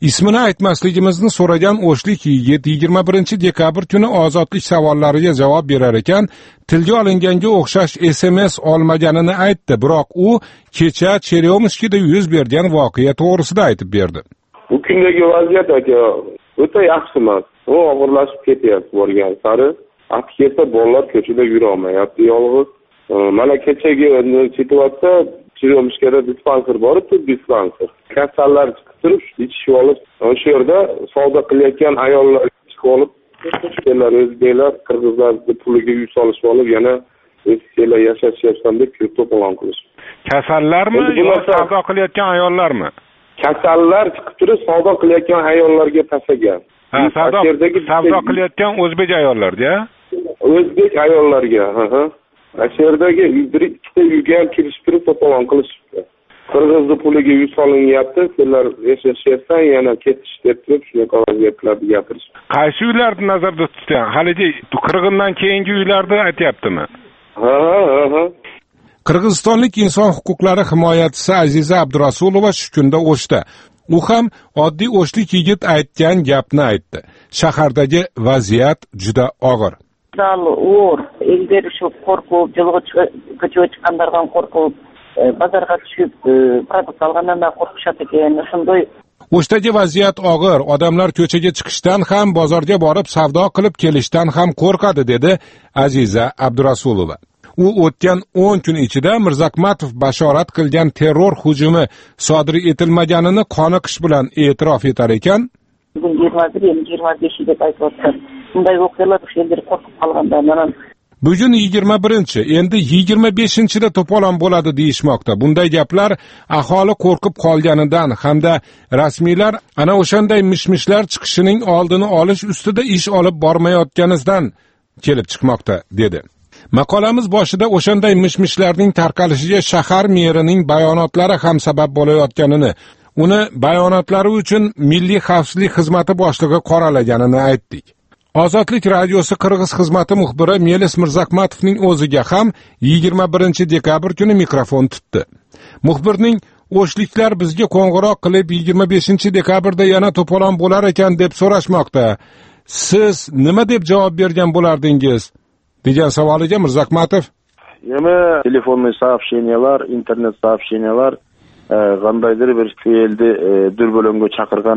Ismini aytmasligimizni so'ragan o'shlik yigit 21 dekabr kuni ozodlik savollariga javob berar ekan, tilga olinganga o'xshash SMS olmaganini aytdi, biroq u kecha Cheremskida yuz bergan voqea to'g'risida aytib berdi. Bu kundagi vaziyat aka o'ta yaxshi emas. U og'irlashib ketyapti borgan sari. Kelsa bolalar ko'chada yura olmayapti yolg'iz. Mana kechagi situatsiya Cheremskida dispanser bor, dispanser. Kasallar chiqib turib, ichishib olib, o'sha yerda savdo qilayotgan ayollar chiqib olib, o'zbeklar, qirg'izlar puliga uy solishib olib, yana o'zbeklar yashashyapsan deb to'polon qilish. Kasallarmi yoki savdo qilayotgan ayollarmi? Kasallar chiqib turib, savdo qilayotgan ayollarga tashlagan. Savdo qilayotgan o'zbek ayollarga? O'zbek ayollarga, Asherdagi ikkita uyga ham kirishib turib to'polon qilishibdi. Qirg'izning puliga uy solinyapti, sizlar yashashyapsan, yana ketish deb turib, shunaqa vaziyatlarni gapirish. Qaysi uylarni nazarda tutgan? Haligi qirg'indan keyingi uylarni aytyaptimi? Ha. Qirg'izistonlik inson huquqlari himoyachisi Aziza Abdurasulova shu kunda O'shda. U ham oddiy o'shlik yigit aytgan gapni aytdi. Shahardagi vaziyat juda og'ir. Elder shu qo'rqib, yo'lga chiqqanlardan qo'rqib, bozorga tushib, produkt olgandan qo'rqishadi ekan. Shunday O'shdagi vaziyat og'ir. Odamlar ko'chaga chiqishdan ham, bozorga borib savdo qilib kelishdan ham qo'rqadi, dedi Aziza Abdurasulova. U o'tgan 10 kun ichida Mirzakmatov bashorat qilgan terror hujumi sodir etilmaganini qoniqish bilan e'tirof etar ekan. Bugun 21-25 deb aytibdi. Bunday voqealar endi qo'rqib qolganda mana bugun 21, endi 25-da to'polon bo'ladi deyishmoqda. Bunday gaplar aholi qo'rqib qolganidan hamda rasmiylar ana o'shanday mishmishlar chiqishining oldini olish ustida ish olib bormayotganidan kelib chiqmoqda, dedi. Maqolamiz boshida o'shanday mishmishlarning tarqalishiga shahar merining bayonotlari ham sabab bo'layotganini, uni bayonotlari uchun Milliy xavfsizlik xizmati boshlig'i qoralaganini aytdik. Ozodlik radiosi Qirg'iz xizmati muxbiri Melis Mirzakmatovning o'ziga ham 21 dekabr kuni mikrofon tutdi. Muxbirning o'shliklar bizga qo'ng'iroq qilib 25 dekabrda yana to'polon bo'lar ekan deb so'rashmoqda. Siz nima deb javob bergan bo'lardingiz? degan savoliga Mirzakmatov: Yana telefonniy сообщениялар, internet сообщениялар qandaydir bir eldi dürbölөнгө chaqirgan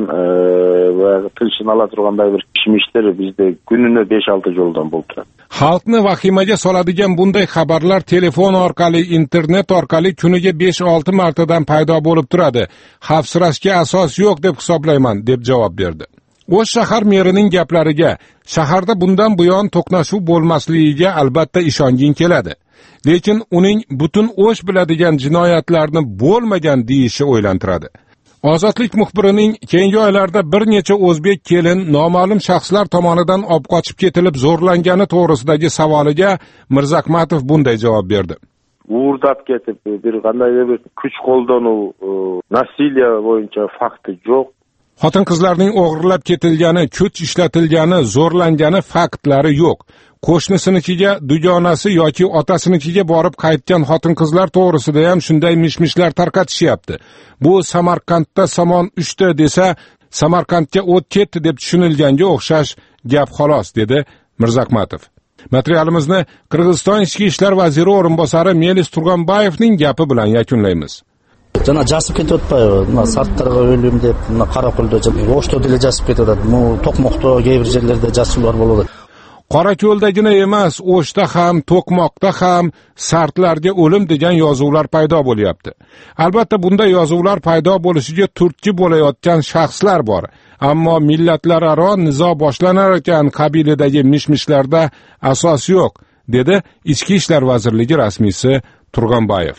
va tilshini ala turganday bir kishmishdir bizde kunini 5-6 joldan bo'lib turadi. Xalqni vahimaga soladigan bunday xabarlar telefon orqali, internet orqali kuniga 5-6 martadan paydo bo'lib turadi. Xavfsirashga asos yo'q deb hisoblayman, deb javob berdi. O'sh shahar merining gaplariga shaharda bundan buyon to'qnashuv bo'lmasligiga albatta ishonging keladi. Lekin uning butun O'sh biladigan jinoyatlarni bo'lmagan deyishi o'ylantiradi. Ozodlik muxbirining keyingi oylarda bir necha o'zbek kelin noma'lum shaxslar tomonidan olib qochib ketilib zo'rlangani to'g'risidagi savoliga Mirzakmatov bunday javob berdi. Uurdab ketib, bir qandaydir bir kuch qo'llanuv, nasiliya bo'yicha fakti yo'q. Xotin-qizlarning o'g'irlab ketilgani, kuch ishlatilgani, zo'rlangani faktlari yo'q. Qo'shnisinikiga, dugonasi yoki otasinikiga borib qaytgan xotin-qizlar to'g'risida ham shunday mishmishlar tarqatishyapti. Bu Samarqandda somon uchdi desa, Samarqandga o't ketdi deb tushunilganga o'xshash gap xolos, dedi Mirzakmatov. Materialimizni Qirg'iziston ichki ishlar vaziri o'rinbosari Melis Turg'onbayevning gapi bilan yakunlaymiz. Жана жасып кетип атпайбы? Сарттарга өлүм деп, Каракөлдө, Ошто деле жасып кетип атат. Токмокто кээ бир жерлерде жасуулар болуп атат. Qorako'ldagina emas, O'shda ham, To'qmoqda ham sartlarga o'lim degan yozuvlar paydo bo'lyapti. Albatta bunday yozuvlar paydo bo'lishiga turtki bo'layotgan shaxslar bor. Ammo millatlararo nizo boshlanar ekan qabiladagi mishmishlarda asos yo'q, dedi Ichki ishlar vazirligi rasmiysi Turg'onbayev.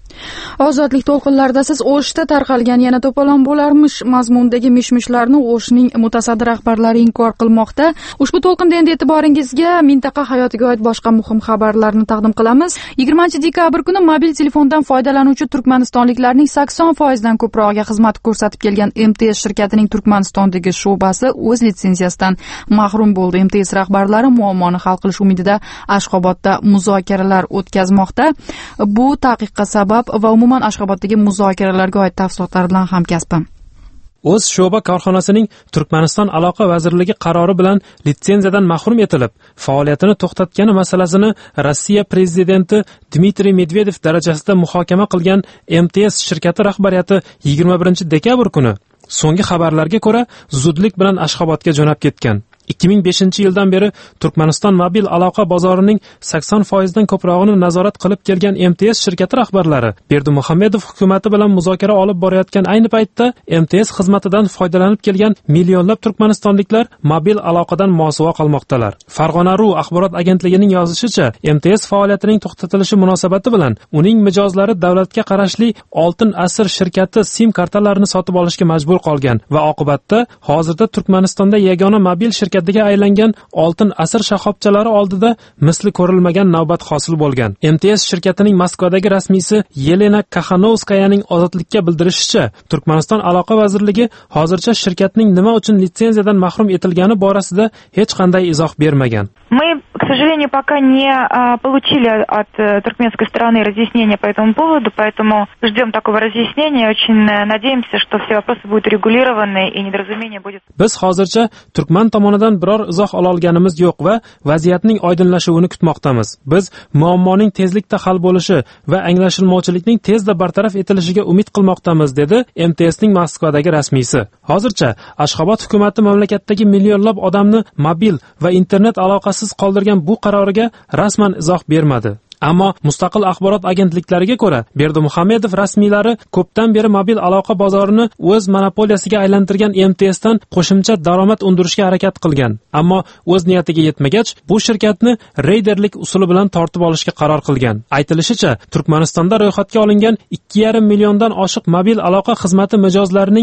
Ozodlik to'lqinlarida siz O'shda tarqalgan yana to'polon bo'larmish mazmundagi mishmishlarni O'shning mutasaddi rahbarlari inkor qilmoqda. Ushbu to'lqinda endi e'tiboringizga mintaqa hayotiga oid boshqa muhim xabarlarni taqdim qilamiz. 20 dekabr kuni mobil telefondan foydalanuvchi turkmanistonliklarning 80% dan ko'prog'iga xizmat ko'rsatib kelgan MTS shirkatining Turkmanistondagi sho'basi o'z litsenziyasidan mahrum bo'ldi. MTS rahbarlari muammoni hal qilish umidida Ashxobodda muzokaralar o'tkazmoqda. Bu taqiqqa sabab va umuman Ashxoboddagi muzokaralarga oid tafsilotlar bilan hamkasbim O'z sho'ba korxonasining Turkmaniston aloqa vazirligi qarori bilan litsenziyadan mahrum etilib, faoliyatini to'xtatgani masalasini Rossiya prezidenti Dmitriy Medvedev darajasida muhokama qilgan MTS shirkati rahbariyati 21 dekabr kuni so'nggi xabarlarga ko'ra zudlik bilan Ashxobodga jo'nab ketgan. 2005 yildan beri Turkmaniston mobil aloqa bozorining 80% dan ko'prog'ini nazorat qilib kelgan MTS shirkati rahbarlari Berdimuhamedov hukumatı bilan muzokara olib borayotgan ayni paytda MTS xizmatidan foydalanib kelgan millionlab turkmanistonliklar mobil aloqadan mosuvo qolmoqdalar. Farg'ona.ru axborot agentligining yozishicha, MTS faoliyatining to'xtatilishi munosabati bilan uning mijozlari davlatga qarashli Oltin asr shirkati SIM kartalarini sotib olishga majbur qolgan va oqibatda hozirda Turkmanistonda yagona mobil shirkat aylangan Oltin asr shoxobchalari oldida misli ko'rilmagan navbat hosil bo'lgan. MTS shirkatining Moskvadagi rasmiysi Yelena Kaxanovskayaning ozodlikka bildirishicha, Turkmaniston aloqa vazirligi hozircha shirkatning nima uchun litsenziyadan mahrum etilgani borasida hech qanday izoh bermagan. Мы, к сожалению, пока не получили от туркменской стороны разъяснения по этому поводу, поэтому ждем такого разъяснения. Очень надеемся, что все вопросы будут урегулированы и недоразумение будет. Biz hozircha Turkman tomonidan biror izoh ola olganimiz yo'q va vaziyatning oydinlashuvini kutmoqdamiz. Biz muammoning tezlikda hal bo'lishi va anglashilmovchilikning tezda bartaraf etilishiga umid qilmoqdamiz, dedi MTSning Moskvadagi rasmiysi. Hozircha Ashxobod hukumati mamlakatdagi millionlab odamni mobil va internet aloqasiz qoldirgan bu qaroriga rasman izoh bermadi. Ammo mustaqil axborot agentliklariga ko'ra, Berdimuhamedov rasmiylari ko'pdan beri mobil aloqa bozorini o'z monopoliyasiga aylantirgan MTSdan qo'shimcha daromad undirishga harakat qilgan. Ammo o'z niyatiga yetmagach, bu shirkatni reyderlik usuli bilan tortib olishga qaror qilgan. Aytilishicha, Turkmanistonda ro'yxatga olingan 2,5 milliondan oshiq mobil aloqa xizmati mijozlarining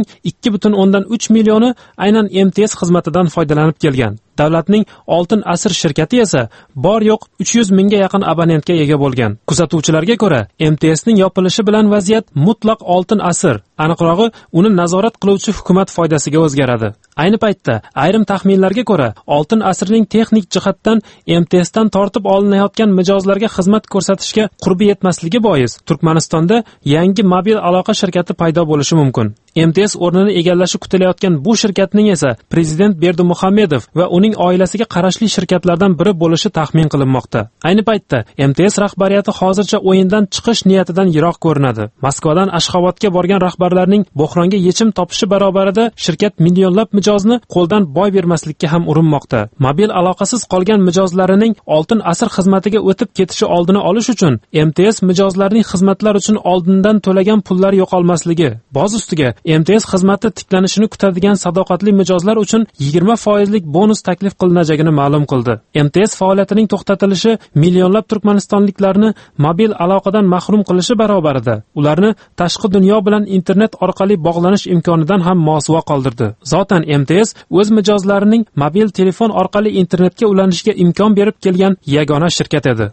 2,3 millioni aynan MTS xizmatidan foydalanib kelgan. Davlatning Oltin asr shirkati esa bor yo'q 300 mingga yaqin abonentga ega bo'lgan. Kuzatuvchilarga ko'ra, MTSning yopilishi bilan vaziyat mutlaq oltin asr, aniqrog'i uni nazorat qiluvchi hukumat foydasiga o'zgaradi. Ayni paytda ayrim taxminlarga ko'ra, oltin asrning texnik jihatdan MTSdan tortib olinayotgan mijozlarga xizmat ko'rsatishga qurbi yetmasligi bois Turkmanistonda yangi mobil aloqa shirkati paydo bo'lishi mumkin. MTS o'rnini egallashi kutilayotgan bu shirkatning esa prezident Berdimuhamedov va uning oilasiga qarashli shirkatlardan biri bo'lishi taxmin qilinmoqda. Ayni paytda MTS rahbariyati hozircha o'yindan chiqish niyatidan yiroq ko'rinadi. Moskvadan Ashxobodga borgan rahbarlarning bo'hronga yechim topishi barobarida shirkat millionlab mijozni qo'ldan boy bermaslikka ham urinmoqda. Mobil aloqasiz qolgan mijozlarining Oltin asr xizmatiga o'tib ketishi oldini olish uchun MTS mijozlarining xizmatlar uchun oldindan to'lagan pullar yo'qolmasligi, boz ustiga MTS xizmati tiklanishini kutadigan sadoqatli mijozlar uchun 20% bonus taklif qilinajagini ma'lum qildi. MTS faoliyatining to'xtatilishi millionlab turkmanistonliklarni mobil aloqadan mahrum qilishi barobarida ularni tashqi dunyo bilan internet orqali bog'lanish imkonidan ham mosuvo qoldirdi. Zotan MTS o'z mijozlarining mobil telefon orqali internetga ulanishiga imkon berib kelgan yagona shirkat edi.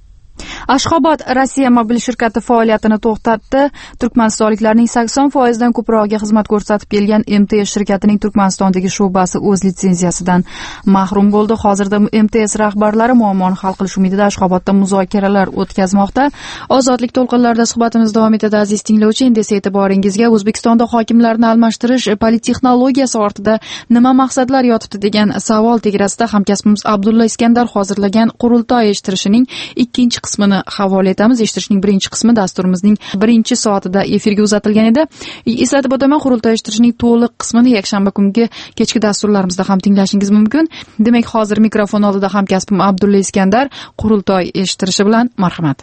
Ashxobod Rossiya mobil shirkati faoliyatini to'xtatdi. Turkmanistonliklarning 80% dan ko'prog'iga xizmat ko'rsatib kelgan MTS shirkatining Turkmanistondagi sho'basi o'z litsenziyasidan mahrum bo'ldi. Hozirda MTS rahbarlari muammoni hal qilish umidida Ashxobodda muzokaralar o'tkazmoqda. Ozodlik to'lqinlarida suhbatimiz davom etadi aziz tinglovchi. Endi esa e'tiboringizga O'zbekistonda hokimlarni almashtirish politexnologiyasi ortida nima maqsadlar yotibdi degan savol tegrasida hamkasbimiz Abdulla Iskandar hozirlagan qurultoy eshittirishining ikkinchi qismini havola etamiz. Eshittirishning birinchi qismi dasturimizning birinchi soatida efirga uzatilgan edi. Eslatib o'taman, qurultoy eshittirishning to'liq qismini yakshanba kungi kechki dasturlarimizda ham tinglashingiz mumkin. Demak, hozir mikrofon oldida hamkasbim Abdulla Iskandar qurultoy eshittirishi bilan marhamat.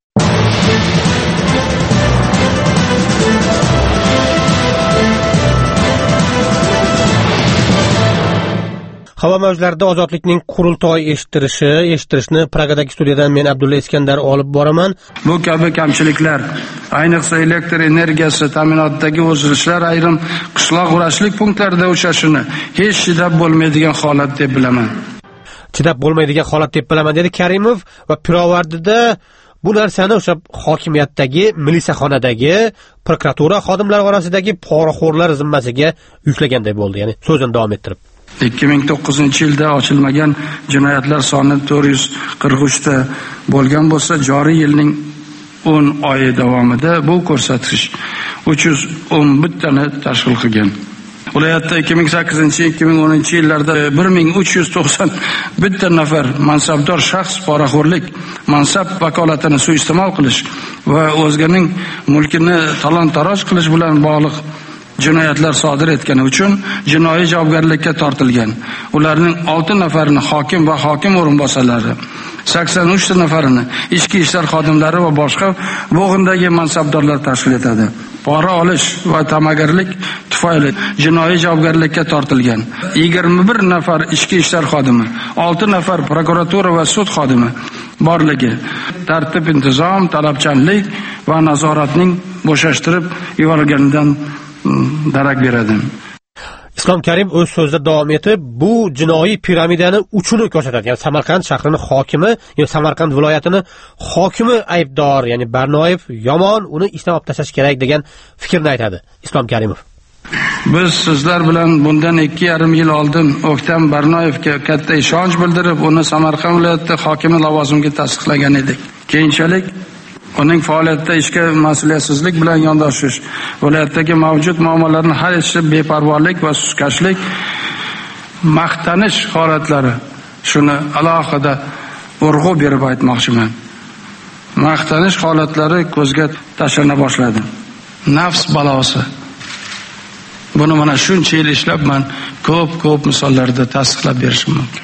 Havo mavjlarida ozodlikning qurultoy eshittirishni Pragadagi studiyadan men Abdulla Iskandar olib boraman. Bu kabi kamchiliklar, ayniqsa elektr energiyasi ta'minotidagi o'zgarishlar ayrim qishloq vrachlik punktlarida uchrashini hech chidab bo'lmaydigan holat deb bilaman. Chidab bo'lmaydigan holat deb bilaman dedi Karimov va Pirovardida bu narsani o'sha hokimiyatdagi, milisaxonadagi, prokuratura xodimlari orasidagi poraxo'rlar zimmasiga yuklaganday bo'ldi, ya'ni so'zini davom ettirib. 2009-yilda ochilmagan jinoyatlar soni 443 ta bo'lgan bo'lsa, joriy yilning 10 oyi davomida bu ko'rsatkich 311 tani tashkil qilgan. Viloyatda 2008-2010 yillarda 1391 nafar mansabdor shaxs poraxo'rlik, mansab vakolatini suiiste'mol qilish va o'zganing mulkini talon-taroj qilish bilan bog'liq jinoyatlar sodir etgani uchun jinoiy javobgarlikka tortilgan. Ularning 6 nafarini hokim va hokim o'rinbosarlari, 83 nafarini ichki ishlar xodimlari va boshqa bo'g'indagi mansabdorlar tashkil etadi. Pora olish va ta'magarlik tufayli jinoiy javobgarlikka tortilgan 21 nafar ichki ishlar xodimi, 6 nafar prokuratura va sud xodimi borligi tartib intizom, talabchanlik va nazoratning bo'shashtirib yuborilganidan darak beradi. Islom Karimov o'z so'zida davom etib, bu jinoiy piramidani uchini ko'rsatadi. Ya'ni Samarqand shahrining hokimi, ya'ni Samarqand viloyatining hokimi aybdor, ya'ni Barnoyev yomon, uni ishdan olib tashlash kerak degan fikrni aytadi Islom Karimov. Biz sizlar bilan bundan 2,5 yil oldin O'ktam Barnoyevga katta ishonch bildirib, uni Samarqand viloyati hokimi lavozimiga tasdiqlagan edik. Keyinchalik uning faoliyatida ishga mas'uliyatsizlik bilan yondashish, viloyatdagi mavjud muammolarni hal etishda beparvolik va sustkashlik, maqtanish holatlari, shuni alohida urg'u berib aytmoqchiman. Maqtanish holatlari ko'zga tashlana boshladi. Nafs balosi. Buni mana shuncha yil ishlab man ko'p misollarda tasdiqlab berishim mumkin.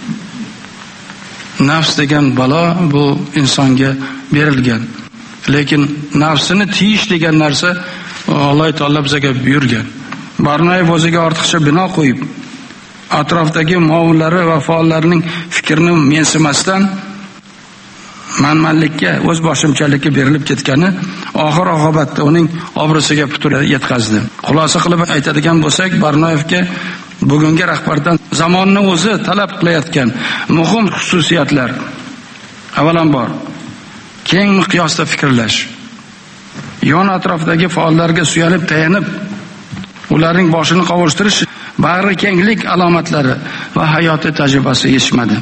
Nafs degan balo bu insonga berilgan. Lekin nafsini tiyish degan narsa Alloh taolo bizga buyurgan. Barnoyev o'ziga ortiqcha bino qo'yib, atrofdagi muavvinlari va faollarning fikrini mensimasdan manmanlikka, o'z boshimchalikka berilib ketgani oxir oqibatda uning obro'siga putur yetkazdi. Xulosa qilib aytadigan bo'lsak, Barnoyevga bugungi rahbardan zamonning o'zi talab qilayotgan muhim xususiyatlar: avvalambor, keng miqyosda fikrlash, yon atrofdagi faollarga suyanib tayanib, ularning boshini qovushtirish, bag'ri kenglik alomatlari va hayotiy tajribasi yetishmadi.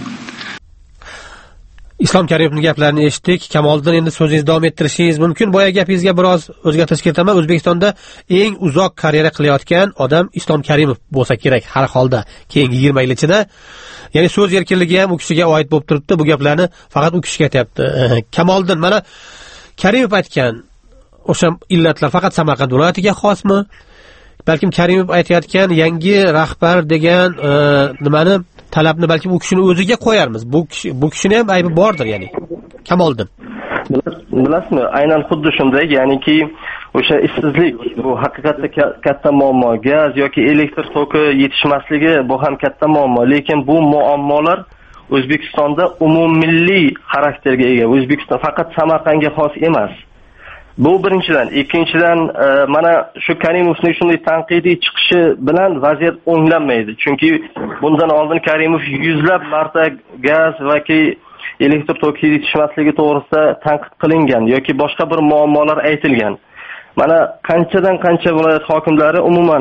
Islom Karimovning gaplarini eshitdik. Kamoliddin, endi so'zingizni davom ettirishingiz mumkin. Boya gapingizga biroz o'zgartirish kiritaman. O'zbekistonda eng uzoq karyera qilayotgan odam Islom Karimov bo'lsa kerak har holda keyingi 20 yil ichida. Ya'ni so'z erkinligi ham u kishiga oid bo'lib turibdi. Bu gaplarni faqat u kishiga aytayapti. Kamoliddin, mana Karimov aytgan o'sha illatlar faqat Samarqand viloyatiga xosmi? Balkim Karimov aytayotgan yangi rahbar degan nimani talabni balki u kishini o'ziga qo'yarmiz. Bu kishini ham aybi bordir, ya'ni. Kamoliddin. Bilasizmi, aynan xuddi shunday, ya'niki o'sha ishsizlik bu haqiqatda katta muammo. Gaz yoki elektr toki yetishmasligi bu ham katta muammo, lekin bu muammolar O'zbekistonda umummilliy xarakterga ega. O'zbekiston faqat Samarqandga xos emas. Bu birinchidan. Ikkinchidan, mana shu Karimovning shunday tanqidiy chiqishi bilan vaziyat o'nglanmaydi. Chunki bundan oldin Karimov yuzlab marta gaz yoki elektr toki yetishmasligi to'g'risida tanqid qilingan yoki boshqa bir muammolar aytilgan. Mana qanchadan qancha viloyat hokimlari umuman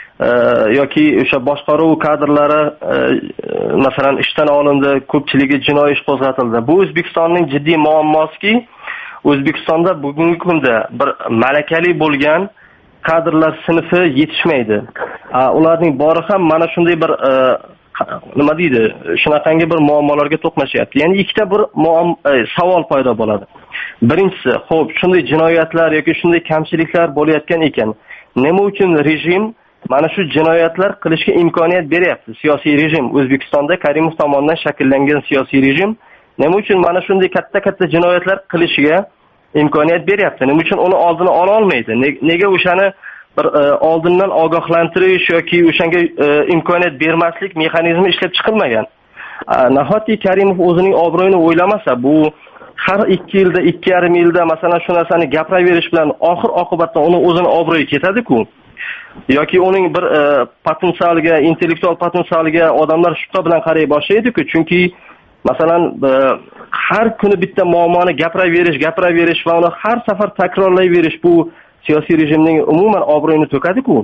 yoki o'sha boshqaruv kadrlari masalan ishdan olindi, ko'pchiligi jinoiy ish qo'zg'atildi. Bu O'zbekistonning jiddiy muammosiki, O'zbekistonda bugungi kunda bir malakali bo'lgan kadrlar sinfi yetishmaydi. Ularning bori ham mana shunday bir nima deydi, shunaqangi bir muammolarga to'qnashyapti. Ya'ni ikkita bir savol paydo bo'ladi. Birinchisi, xo'p, shunday jinoyatlar yoki shunday kamchiliklar bo'layotgan ekan, nima uchun rejim mana shu jinoyatlar qilishga imkoniyat beryapti? Siyosiy rejim, O'zbekistonda Karimov tomonidan shakllangan siyosiy rejim nima uchun mana shunday katta jinoyatlar qilishiga imkoniyat beryapti? Nima uchun uni oldini ola olmaydi? Nega o'shani bir oldindan ogohlantirish yoki o'shanga imkoniyat bermaslik mexanizmi ishlab chiqilmagan? Nahotki Karimov o'zining obro'yini o'ylamasa, bu har 2 yilda, 2,5 yilda masalan shu narsani gapiraverish bilan oxir oqibatda uni o'zini obro'yi ketadi-ku. Yoki uning bir potensialiga, intellektual potensialiga odamlar shubha bilan qaray boshlaydi-ku. Chunki masalan har kuni bitta muammoni gapiraverish va uni har safar takrorlayverish bu siyosiy rejimning umuman obro'yini to'kadi-ku.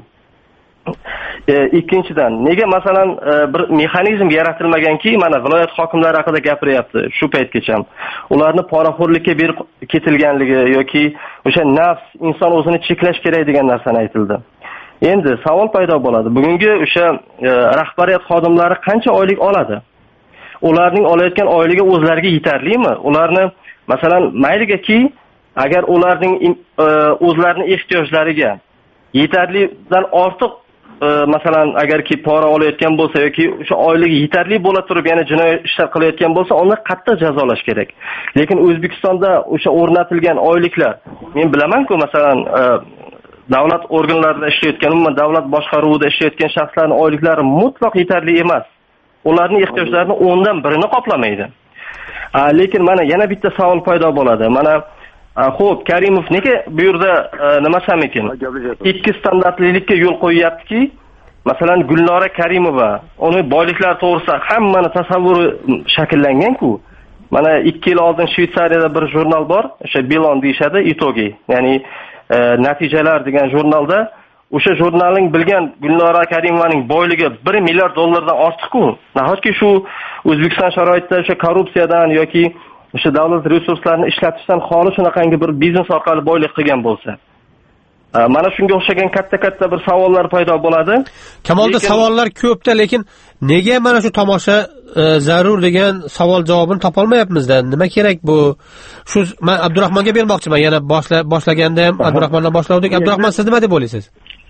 Ikkinchidan, nega masalan bir mexanizm yaratilmaganki, mana viloyat hokimlari haqida gapiryapti shu paytgacha. Ularni poraxo'rlikka berib ketilganligi yoki o'sha nafs, inson o'zini cheklash kerak degan narsani aytildi. Endi savol paydo bo'ladi. Bugungi o'sha rahbariyat xodimlari qancha oylik oladi? Ularning olayotgan oyligi o'zlariga yetarlimi? Ularni masalan mayligaki agar ularning o'zlarining ehtiyojlariga yetarlidan ortiq masalan agarki pora olayotgan bo'lsa yoki o'sha oyligi yetarli bo'la turib yana jinoiy ishlar qilayotgan bo'lsa, uni qattiq jazolash kerak. Lekin O'zbekistonda o'sha o'rnatilgan oyliklar, men bilaman-ku, masalan davlat organlarida ishlayotgan, umuman davlat boshqaruvida ishlayotgan shaxslarning oyliklari mutlaq yetarli emas. Ularning ehtiyojlarini 10dan 1ni qoplamaydi. Lekin mana yana bitta savol paydo bo'ladi. Mana xo'p, Karimov nega bu yerda nima desam ekan? Ikki standartlilikka yo'l qo'yyaptiki, masalan Gulnora Karimova, uni boyliklari to'g'risida hammani tasavvuri shakllangan-ku. Mana 2 yil oldin Shveysariyada bir jurnal bor, o'sha Bilon deyshadi, itogi, ya'ni natijalar degan jurnalda o'sha jurnalning bilgan Gulnora Karimovaning boyligi $1 milliard dan ortiq-ku. Nahotki shu O'zbekiston sharoitida o'sha korrupsiyadan yoki o'sha davlat resurslarini ishlatishdan xoli shunaqangi bir biznes orqali boylik qilgan bo'lsa. Mana shunga o'xshagan katta bir savollar paydo bo'ladi. Kamolda savollar ko'pda, lekin nega mana shu tomosha zarur degan savol javobini topolmayapmiz-da. Nima kerak bu? Shu men Abdurahmonga bermoqchiman. Yana boshlaganda ham Abdurahmondan boshladik. Abdurahmon, siz nima deb o'ylaysiz?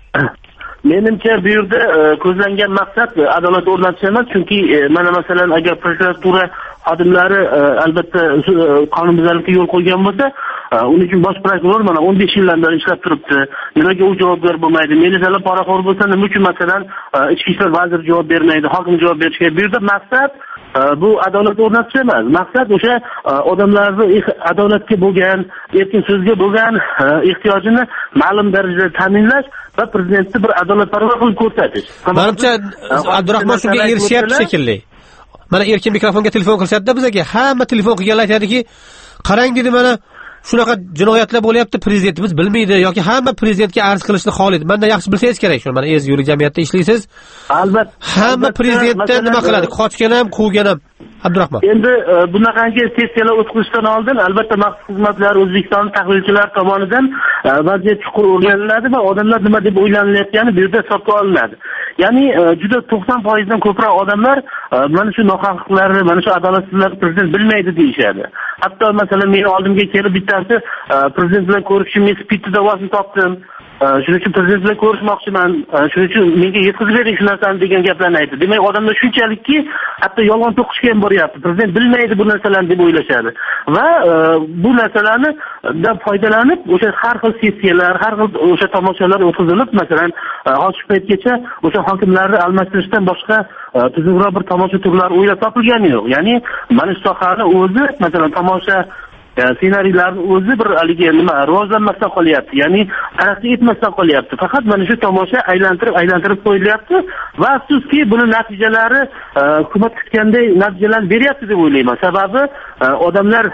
Menimcha bu yerda ko'zlangan maqsad adolat o'rnatish emas, chunki mana masalan agar prokuratura xodimlari albatta qonunbuzarlikka yo'l qo'ygan bo'lsa, uning uchun bosh prokuror mana 15 yildan beri ishlab turibdi. Nimaga u javobgar bo'lmaydi? Militsiyalar poraxo'r bo'lsa, nima uchun masalan ichki ishlar vaziri javob bermaydi, hokim javob berishi kerak? Bu yerda maqsad bu adolat o'rnatish emas. Maqsad o'sha odamlarning adolatga bo'lgan, erkin so'zga bo'lgan ehtiyojini ma'lum darajada ta'minlash va prezidentni bir adolatparvar qilib ko'rsatish. Menimcha Abdurahmon shunga erishyapti shekilli. Mana erkin mikrofonga telefon qilishadi-da bizga. Hamma telefon qilganlar aytadiki, qarang dedi, mana shunaqa jinoyatlar bo'lyapti, prezidentimiz bilmaydi yoki hamma prezidentga arz qilishni xohlaydi. Menda yaxshi bilsangiz kerak shu. Mana yuridik jamiyatda ishlaysiz. Albatta. Hamma prezidentdan nima qiladi? Qochgan ham, quvgan ham. Abdurahmon. Endi bunaqangi sessiyalar o'tkazishdan oldin albatta maxsus xizmatlar O'zbekiston tahlilchilar tomonidan vaziyat chuqur o'rganiladi va odamlar nima deb o'ylanilayotgani bu yerda hisobga olinadi. Ya'ni juda 90% dan ko'proq odamlar mana shu nohaqliklarni, mana shu adolatsizliklarni prezident bilmaydi deyishadi. Hatto masalan men oldimga kelib bittasi prezident bilan ko'rishim, men spid davosini topdim. Shuning uchun prezident bilan ko'rishmoqchiman. Shuning uchun menga yetkazib bering shu narsani degan gaplarni aytdi. Demak, odamlar shunchalikki hatto yolg'on to'qishga ham boryapti. Prezident bilmaydi bu narsalarni deb o'ylashadi. Va bu narsalarni dan foydalanib o'sha har xil sessiyalar, har xil o'sha tomoshalar o'tkazilib, masalan, hozir paytgacha o'sha hokimlarni almashtirishdan boshqa tuzukroq bir tomosha turlari o'ylab topilgani yo'q. Ya'ni mana shu sohani o'zi, masalan, tomosha ssenariylarni o'zi bir haligi nima rivojlanmasdan qolyapti, ya'ni taraqqiy etmasdan qolyapti. Faqat mana shu tomosha aylantirib qo'yilyapti va afsuski buni natijalari hukumat kutganday natijalarni beryapti deb o'ylayman. Sababi odamlar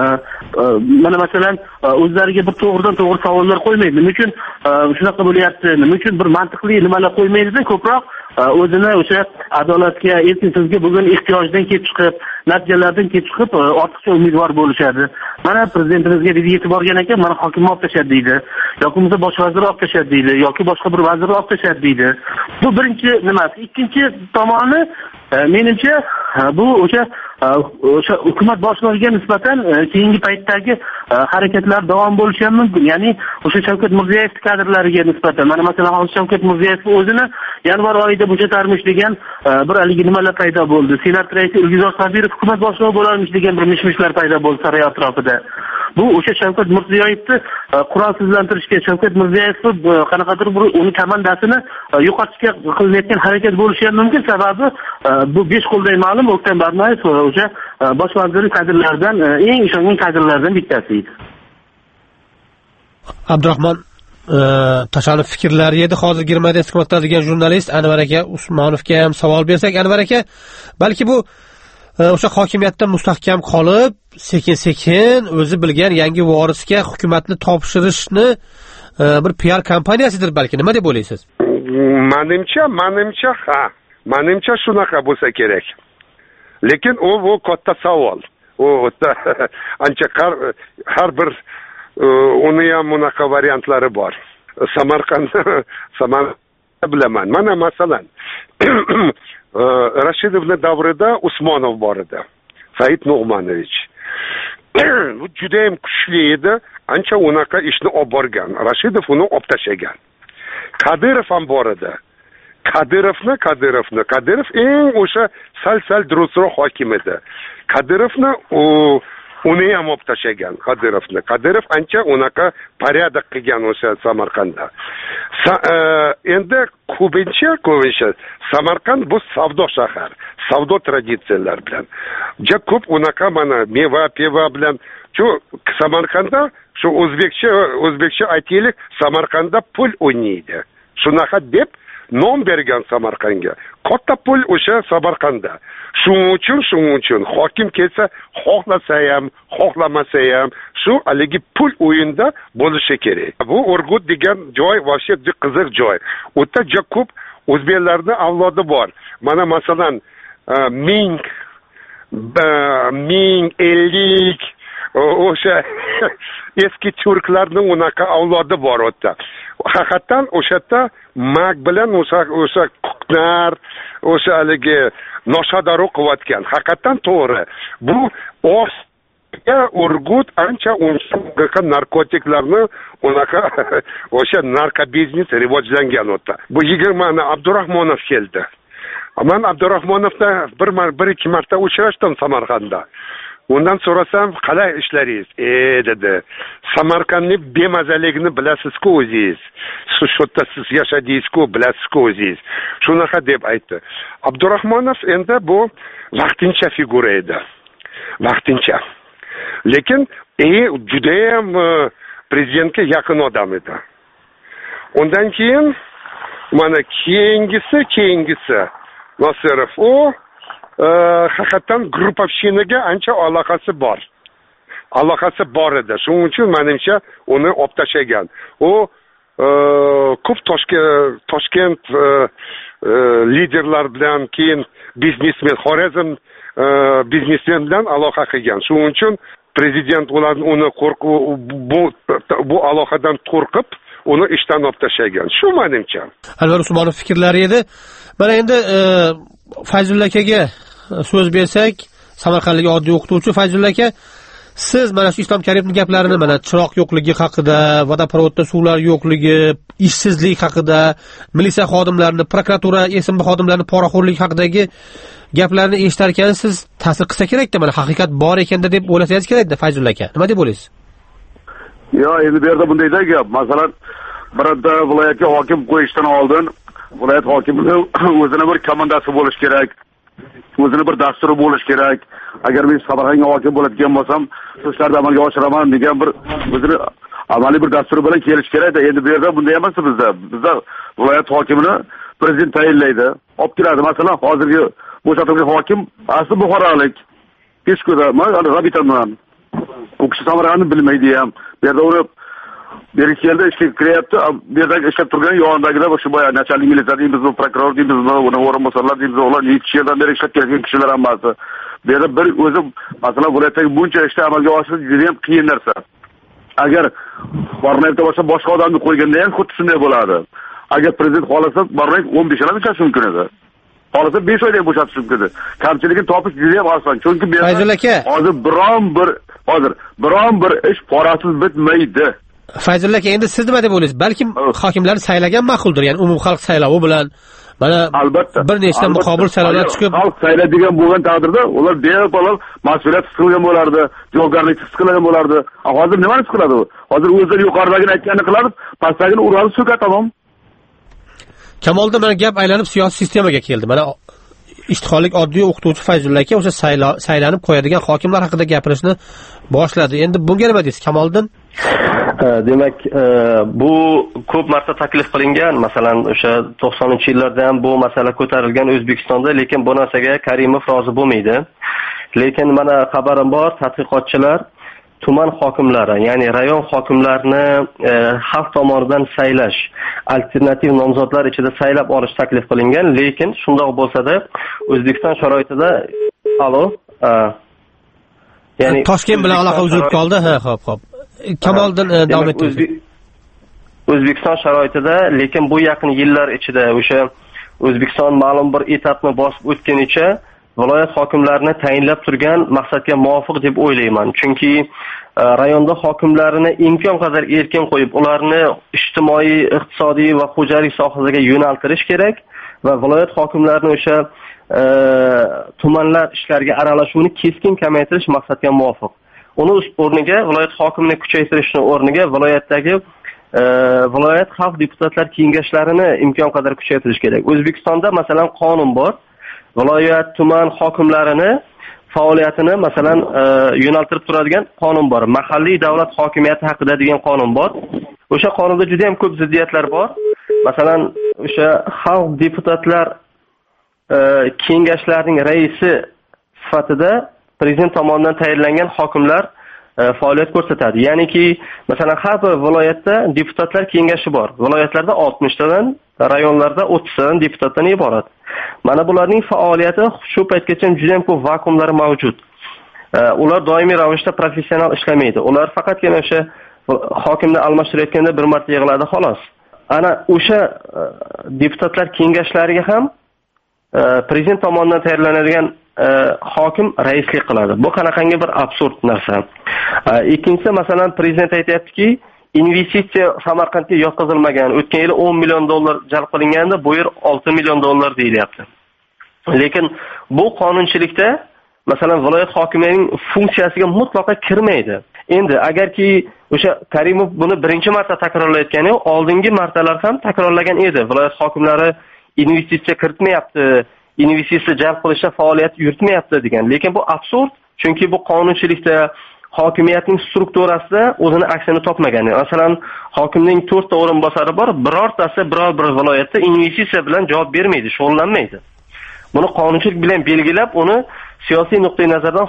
mana masalan o'zlariga bir to'g'ridan to'g'ri savollar qo'ymaydi. Nima uchun shunaqa bo'lyapti? Nima uchun bir mantiqli nimalar qo'ymaydi-da, ko'proq o'zini o'sha adolatga, erkin so'zga bo'lgan ehtiyojdan kelib chiqib, natijalardan kelib chiqib ortiqcha umidvor bo'lishadi. Mana prezidentimizga dedi yetib borgan ekan, mana hokimni olib tashladi deydi, yoki bo'lmasa bosh vazir olib tashladi deydi, yoki boshqa bir vazir olib tashladi deydi. Bu birinchi nimasi. Ikkinchi tomoni menimcha bu o'sha hukumat boshlig'iga nisbatan keyingi paytdagi harakatlar davom bo'lishi ham mumkin. Ya'ni o'sha Shavkat Mirziyoyev kadrlariga nisbatan, mana masalan hozir Shavkat Mirziyoyev o'zini yanvar oyida bo'shatarmish degan bir haligi nimalar paydo bo'ldi. Senat raisi Ilgizor Sabirov hukumat boshlig'i bo'larmish degan bir mishmishlar paydo bo'ldi saroy atrofida. Bu o'sha Shavkat Mirziyoyevni qurolsizlantirishga, Shavkat Mirziyoyevni qanaqadir bir uning komandasini yo'qotishga qilinayotgan harakat bo'lishi ham mumkin. Sababi bu 5 qo'lday ma'lum O'ktam Barnoyev o'sha bosh vazirlik kadrlaridan eng ishongan kadrlardan bittasi edi. Abdurahmon Tashanov fikrlari edi. Hozir Germaniyada istiqomat qiladigan jurnalist Anvar aka Usmonovga ham savol bersak, Anvar aka, balki bu o'sha hokimiyatda mustahkam qolib, sekin-sekin o'zi bilgan yangi vorisga hukumatni topshirishni bir PR kompaniyasidir balki. Nima deb o'ylaysiz? Menimcha shunaqa bo'lsa kerak. Lekin u katta savol. U ancha har bir uni ham bunaqa variantlari bor. bilaman. Mana masalan Rashidovni davrida Usmonov bor edi. Said Nug'manovich. Bu juda ham kuchli edi. Ancha unaqa ishni olib borgan. Rashidov uni olib tashlagan. Kadirov ham bor edi. Kadirov eng o'sha sal durustroq hokim edi. Kadirovni uni ham olib tashlagan. Kadirov ancha unaqa porядок qilgan o'sha Samarqandda. Endi ko'pincha Samarqand bu savdo shahar, savdo traditsiyalar bilan. Juda ko'p unaqa mana meva bilan shu Samarqandda shu o'zbekcha aytaylik, Samarqandda pul o'ynaydi. Shunaqa deb nom bergan Samarqandga. Katta pul o'sha Samarqandda. Shuning uchun hokim kelsa, xohlasa ham, xohlamasa ham shu haligi pul o'yinda bo'lishi kerak. Bu Urgut degan joy voshe qiziq joy. O'ta juda ko'p o'zbeklarning avlodi bor. Mana masalan Ming 50 o'sha eski turklarning unaqa avlodi bor o'tda. Haqiqatan o'sha mag bilan o'sha Kuqnar, o'sha haligi noshadaro qilayotgan. Haqiqatan to'g'ri. Bu Urgut ancha narkotiklarni unaqa o'sha narkobiznes rivojlangan o'tda. Bu 20 Abdurahmonov keldi. Men Abdurahmonovda bir ikki marta uchrashdim Samarqandda. Undan so'rasam, qalay ishlaringiz? Dedi. Samarqandning bemazaligini bilasiz-ku o'zingiz. Siz shotda siz yashadingiz-ku, bilasiz-ku o'zingiz. Shunaqa deb aytdi. Abdurahmonov endi bu vaqtincha figura edi. Vaqtincha. Lekin juda ham prezidentga yaqin odam edi. Undan keyin mana keyingisi Nosirov haqiqatan Grupovshinaga ancha aloqasi bor edi. Shuning uchun menimcha uni olib tashlagan. U ko'p Toshkent liderlar bilan, keyin biznesmen, Xorazm biznesmen bilan aloqa qilgan. Shuning uchun prezident uni bu aloqadan qo'rqib, uni ishdan olib tashlagan. Shu menimcha. Anvar Usmonov fikrlari edi. Mana endi Fayzulla akaga so'z bersak, Samarqandlik oddiy o'qituvchi Fayzulla aka, siz mana shu Islom Karimovning gaplarini, mana chiroq yo'qligi haqida, vodoprovodda suvlar yo'qligi, ishsizlik haqida, militsiya xodimlarini, prokuratura SMB xodimlarini poraxo'rlik haqidagi gaplarni eshitar ekansiz, ta'sir qilsa kerak-da, mana haqiqat bor ekanda deb o'ylasangiz kerak-da Fayzulla aka. Nima deb o'ylaysiz? Yo, endi bu yerda bunday gap. Masalan, birorta viloyatga hokim qo'yishdan oldin viloyat hokimining o'zini bir komandasi bo'lish kerak. O'zini bir dasturi bo'lish kerak. Agar men Samarqandga hokim bo'ladigan bo'lsam, shu ishlarni amalga oshiraman degan bir o'zini amaliy bir dasturi bilan kelish kerak-da. Endi bu yerda bunday emas bizda. Bizda viloyat hokimini prezident tayinlaydi. Olib keladi. Masalan, hozirgi bo'shatilgan hokim asli Buxorolik. Peshko'da, men G'abitanman. U kishi Samarqandni bilmaydi ham. Bu yerda uni Berikselda ishga kiryapti. Bu yerda ishlab turgan yonidagilar shu boya nachalnik militsiya deymizmi, prokuror deymizmi, uni o'rinbosarlar deymizmi, ular 7 yildan beri ishlab kelgan kishilar hammasi. Bu yerda bir o'zi masalan viloyatdagi buncha ishni amalga oshirish juda ham qiyin narsa. Agar Barnoyevda boshqa odamni qo'yganda ham xuddi shunday bo'ladi. Agar prezident xohlasa, Barnoyev 15 oyda bo'shatish mumkin edi. Xohlasa 5 oyda bo'shatish mumkin edi. Kamchiligini topish juda ham oson. Chunki bu hozir biron bir ish porasiz bitmaydi. Fayzulla aka, endi siz nima deb o'ylaysiz? Balki hokimlarni saylagan ma'quldir, ya'ni umumxalq saylovi bilan mana albatta bir nechta muqobil saylovlar chiqib, xalq saylaydigan bo'lgan taqdirda ular bemalol mas'uliyat his qilgan bo'lardi, javobgarlik his qilgan bo'lardi. Hozir nima his qiladi u? Hozir o'zlari yuqoridagini aytganini qiladi, pastdagini uradi, so'kadi, tamom. Kamolda mana gap aylanib siyosiy sistemaga keldi. Mana ishtiholik oddiy o'qituvchi Fayzulla aka o'sha saylanib qo'yadigan hokimlar haqida gapirishni boshladi. Endi bunga nima deysiz, Kamoliddin? Demak, bu ko'p marta taklif qilingan, masalan, o'sha 90-yillarda ham bu masala ko'tarilgan O'zbekistonda, lekin bu narsaga Karimov rozi bo'lmaydi. Lekin mana xabarim bor, tadqiqotchilar tuman hokimlari, ya'ni rayon hokimlarini xalq tomonidan saylash, alternativ nomzodlar ichida saylab olish taklif qilingan, lekin shundoq bo'lsa-da, O'zbekiston sharoitida ya'ni Toshkent bilan aloqa uzilib qoldi. Ha, xo'p. Kamoliddin davom ettiring. O'zbekiston sharoitida, lekin bu yaqin yillar ichida o'sha O'zbekiston ma'lum bir etapni bosib o'tganicha viloyat hokimlarini tayinlab turgan maqsadga muvofiq deb o'ylayman. Chunki rayonda hokimlarini imkon qadar erkin qo'yib, ularni ijtimoiy, iqtisodiy va xo'jalik sohasiga yo'naltirish kerak va viloyat hokimlarini o'sha tumanlar ishlariga aralashuvini keskin kamaytirish maqsadga muvofiq. Uni o'rniga viloyat hokimini kuchaytirishning o'rniga viloyatdagi viloyat xalq deputatlar kengashlarini imkon qadar kuchaytirish kerak. O'zbekistonda masalan qonun bor. Viloyat, tuman hokimlarini faoliyatini masalan yo'naltirib turadigan qonun bor. Mahalliy davlat hokimiyati haqida degan qonun bor. O'sha qonunda juda ham ko'p ziddiyatlar bor. Masalan, o'sha xalq deputatlar kengashlarining raisi sifatida prezident tomonidan tayinlangan hokimlar faoliyat ko'rsatadi. Ya'niki, masalan, har bir viloyatda deputatlar kengashi bor. Viloyatlarda 60 tadan, rayonlarda 30 tadan deputatdan iborat. Mana bularning faoliyati shu paytgacha juda ham ko'p vakuumlar mavjud. Ular doimiy ravishda professional ishlamaydi. Ular faqatgina o'sha hokimni almashtirayotganda bir marta yig'iladi xolos. Ana o'sha deputatlar kengashlariga ham prezident tomonidan tayinlanadigan hokim raislik qiladi. Bu qanaqangi bir absurd narsa. Ikkinchisi, masalan, prezident aytayaptiki, investitsiya Samarqandga yotqizilmagan. O'tgan yili 10 million dollar jalb qilinganda, bu yil 6 million dollar deyilyapti. Lekin bu qonunchilikda masalan viloyat hokimining funksiyasiga mutlaqo kirmaydi. Endi agarki o'sha Karimov buni birinchi marta takrorlayotgani, oldingi martalar ham takrorlagan edi. Viloyat hokimlari investitsiya kiritmayapti, investitsiya jalb qilishda faoliyat yuritmayapti degan. Lekin bu absurd, chunki bu qonunchilikda hokimiyatning strukturasida o'zini aksini topmagan. Masalan, hokimning 4 ta o'rinbosari bor, birortasi biror bir viloyatda investitsiya bilan javob bermaydi, shug'ullanmaydi. Buni qonunchilik bilan belgilab, uni siyosiy nuqtai nazardan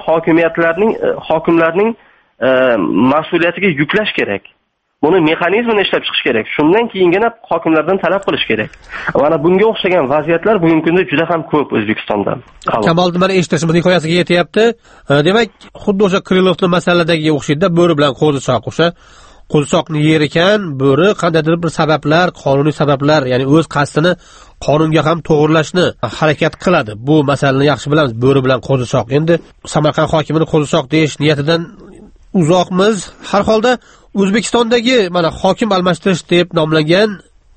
hokimlarning mas'uliyatiga yuklash kerak. Buni mexanizmini ishlab chiqish kerak. Shundan keyingina hokimlardan talab qilish kerak. Mana bunga o'xshagan vaziyatlar bugungi kunda juda ham ko'p O'zbekistonda. Kamoliddin, mana eshitishimiz hikoyasiga yetyapti. Demak, xuddi o'sha Krilovning masaladagi o'xshaydi, bo'ri bilan qo'zichoq o'sha. Qo'zichoqni yer ekan, bo'ri qandaydir bir sabablar, qonuniy sabablar, ya'ni o'z qasdini qonunga ham to'g'rilashni harakat qiladi. Bu masalani yaxshi bilamiz, bo'ri bilan qo'zichoq. Endi Samarqand hokimini qo'zichoq deyish niyatidan uzoqmiz. Har holda O'zbekistondagi mana hokim almashtirish deb nomlangan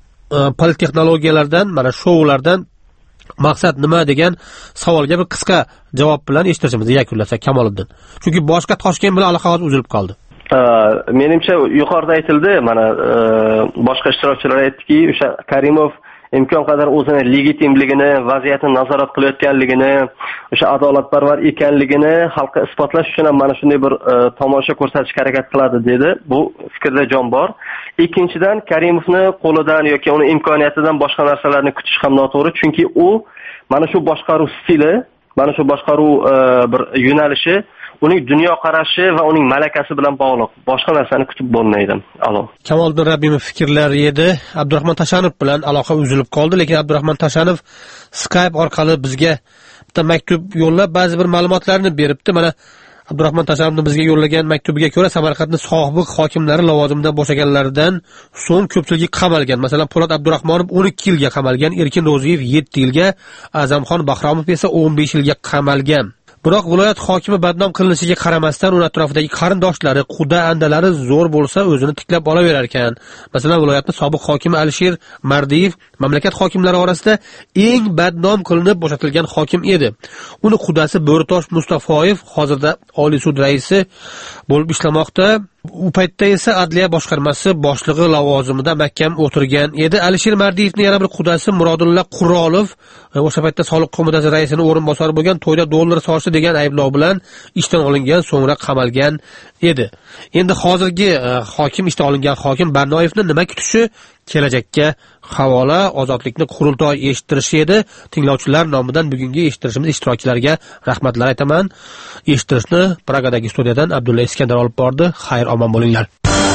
polittexnologiyalardan, mana shoulardan maqsad nima degan savolga bir qisqa javob bilan eshitishimizni yakunlasak Kamoliddin. Chunki boshqa Toshkent bilan aloqamiz uzilib qoldi. Menimcha yuqorida aytildi, mana boshqa ishtirokchilar aytdiki, o'sha Karimov imkon qadar o'zini legitimligini, vaziyatni nazorat qilayotganligini, o'sha adolatparvar ekanligini xalqqa isbotlash uchun ham mana shunday bir tomosha ko'rsatishga harakat qiladi dedi. Bu fikrda jon bor. Ikkinchidan, Karimovni qo'lidan yoki uni imkoniyatidan boshqa narsalarni kutish ham noto'g'ri, chunki u mana shu boshqaruv stili, mana shu boshqaruv bir yo'nalishi uning dunyo qarashi va uning malakasi bilan bog'liq. Boshqa narsani kutib bo'lmaydi. Kamoliddin Rabbimov fikrlari edi. Abdurahmon Tashanov bilan aloqa uzilib qoldi, lekin Abdurahmon Tashanov Skype orqali bizga bitta maktub yo'llab, ba'zi bir ma'lumotlarni beribdi. Mana Abdurahmon Tashanovning bizga yo'llagan maktubiga ko'ra, Samarqandning sobiq hokimlari lavozimidan bo'shaganlaridan so'ng ko'pchiligi qamalgan. Masalan, Po'lat Abdurahmonov 12 yilga qamalgan, Erkin Ro'ziyev 7 yilga, A'zamxon Bahromov esa 15 yilga qamalgan. Biroq viloyat hokimi badnom qilinishiga qaramasdan, uning atrofidagi qarindoshlari, quda andalari zo'r bo'lsa o'zini tiklab olaverar ekan. Masalan, viloyatning sobiq hokimi Alisher Mardiyev mamlakat hokimlari orasida eng badnom qilinib bo'shatilgan hokim edi. Uni qudasi Bo'ritosh Mustafoyev hozirda Oliy sud raisi bo'lib ishlamoqda. U paytda esa Adliya boshqarmasi boshlig'i lavozimida mahkam o'tirgan edi. Alisher Mardiyevning yana bir qudasi Murodulla Qurolov o'sha paytda soliq qo'mitasi raisining o'rinbosari bo'lgan, to'yda dollar sochdi degan ayblov bilan ishdan olingan, so'ngra qamalgan edi. Endi hozirgi hokim, ishdan olingan hokim Barnoyevni nima kutishi kelajakka havola. Ozodlikni qurultoy eshittirishi edi. Tinglovchilar nomidan bugungi eshittirishimiz ishtirokchilariga rahmatlar aytaman. Eshittirishni Pragadagi studiyadan Abdulla Iskandar olib bordi. Xayr, omon bo'linglar.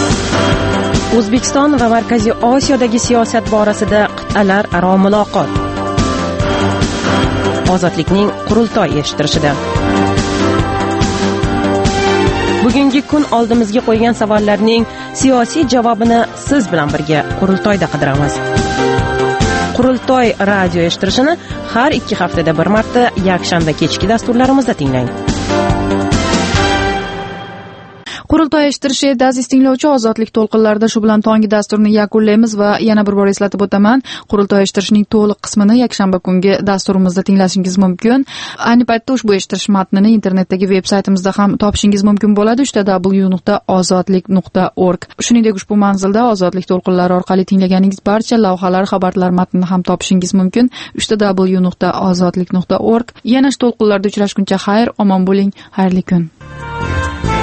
O'zbekiston va Markaziy Osiyodagi siyosat borasida qit'alar aro muloqot. Ozodlikning qurultoy eshittirishida. Bugungi kun oldimizga qo'ygan savollarning siyosiy javobini siz bilan birga qurultoyda qidiramiz. Qurultoy radio eshittirishini har 2 haftada bir marta yakshanba kechki dasturlarimizda tinglang. Qurultoy eshittirishi aziz tinglovchi, ozodlik to'lqinlarida shu bilan tonggi dasturni yakunlaymiz va yana bir bor eslatib o'taman, Qurultoy eshittirishning to'liq qismini yakshanba kungi dasturimizda tinglashingiz mumkin. Ayni paytda ushbu eshittirish matnini internetdagi veb-saytimizda ham topishingiz mumkin bo'ladi, www.ozodlik.org. Shuningdek, ushbu manzilda ozodlik to'lqinlari orqali tinglaganingiz barcha lavhalar, xabarlar matnini ham topishingiz mumkin, www.ozodlik.org. Yana shu to'lqinlarda uchrashguncha xayr, omon bo'ling, xayrli kun.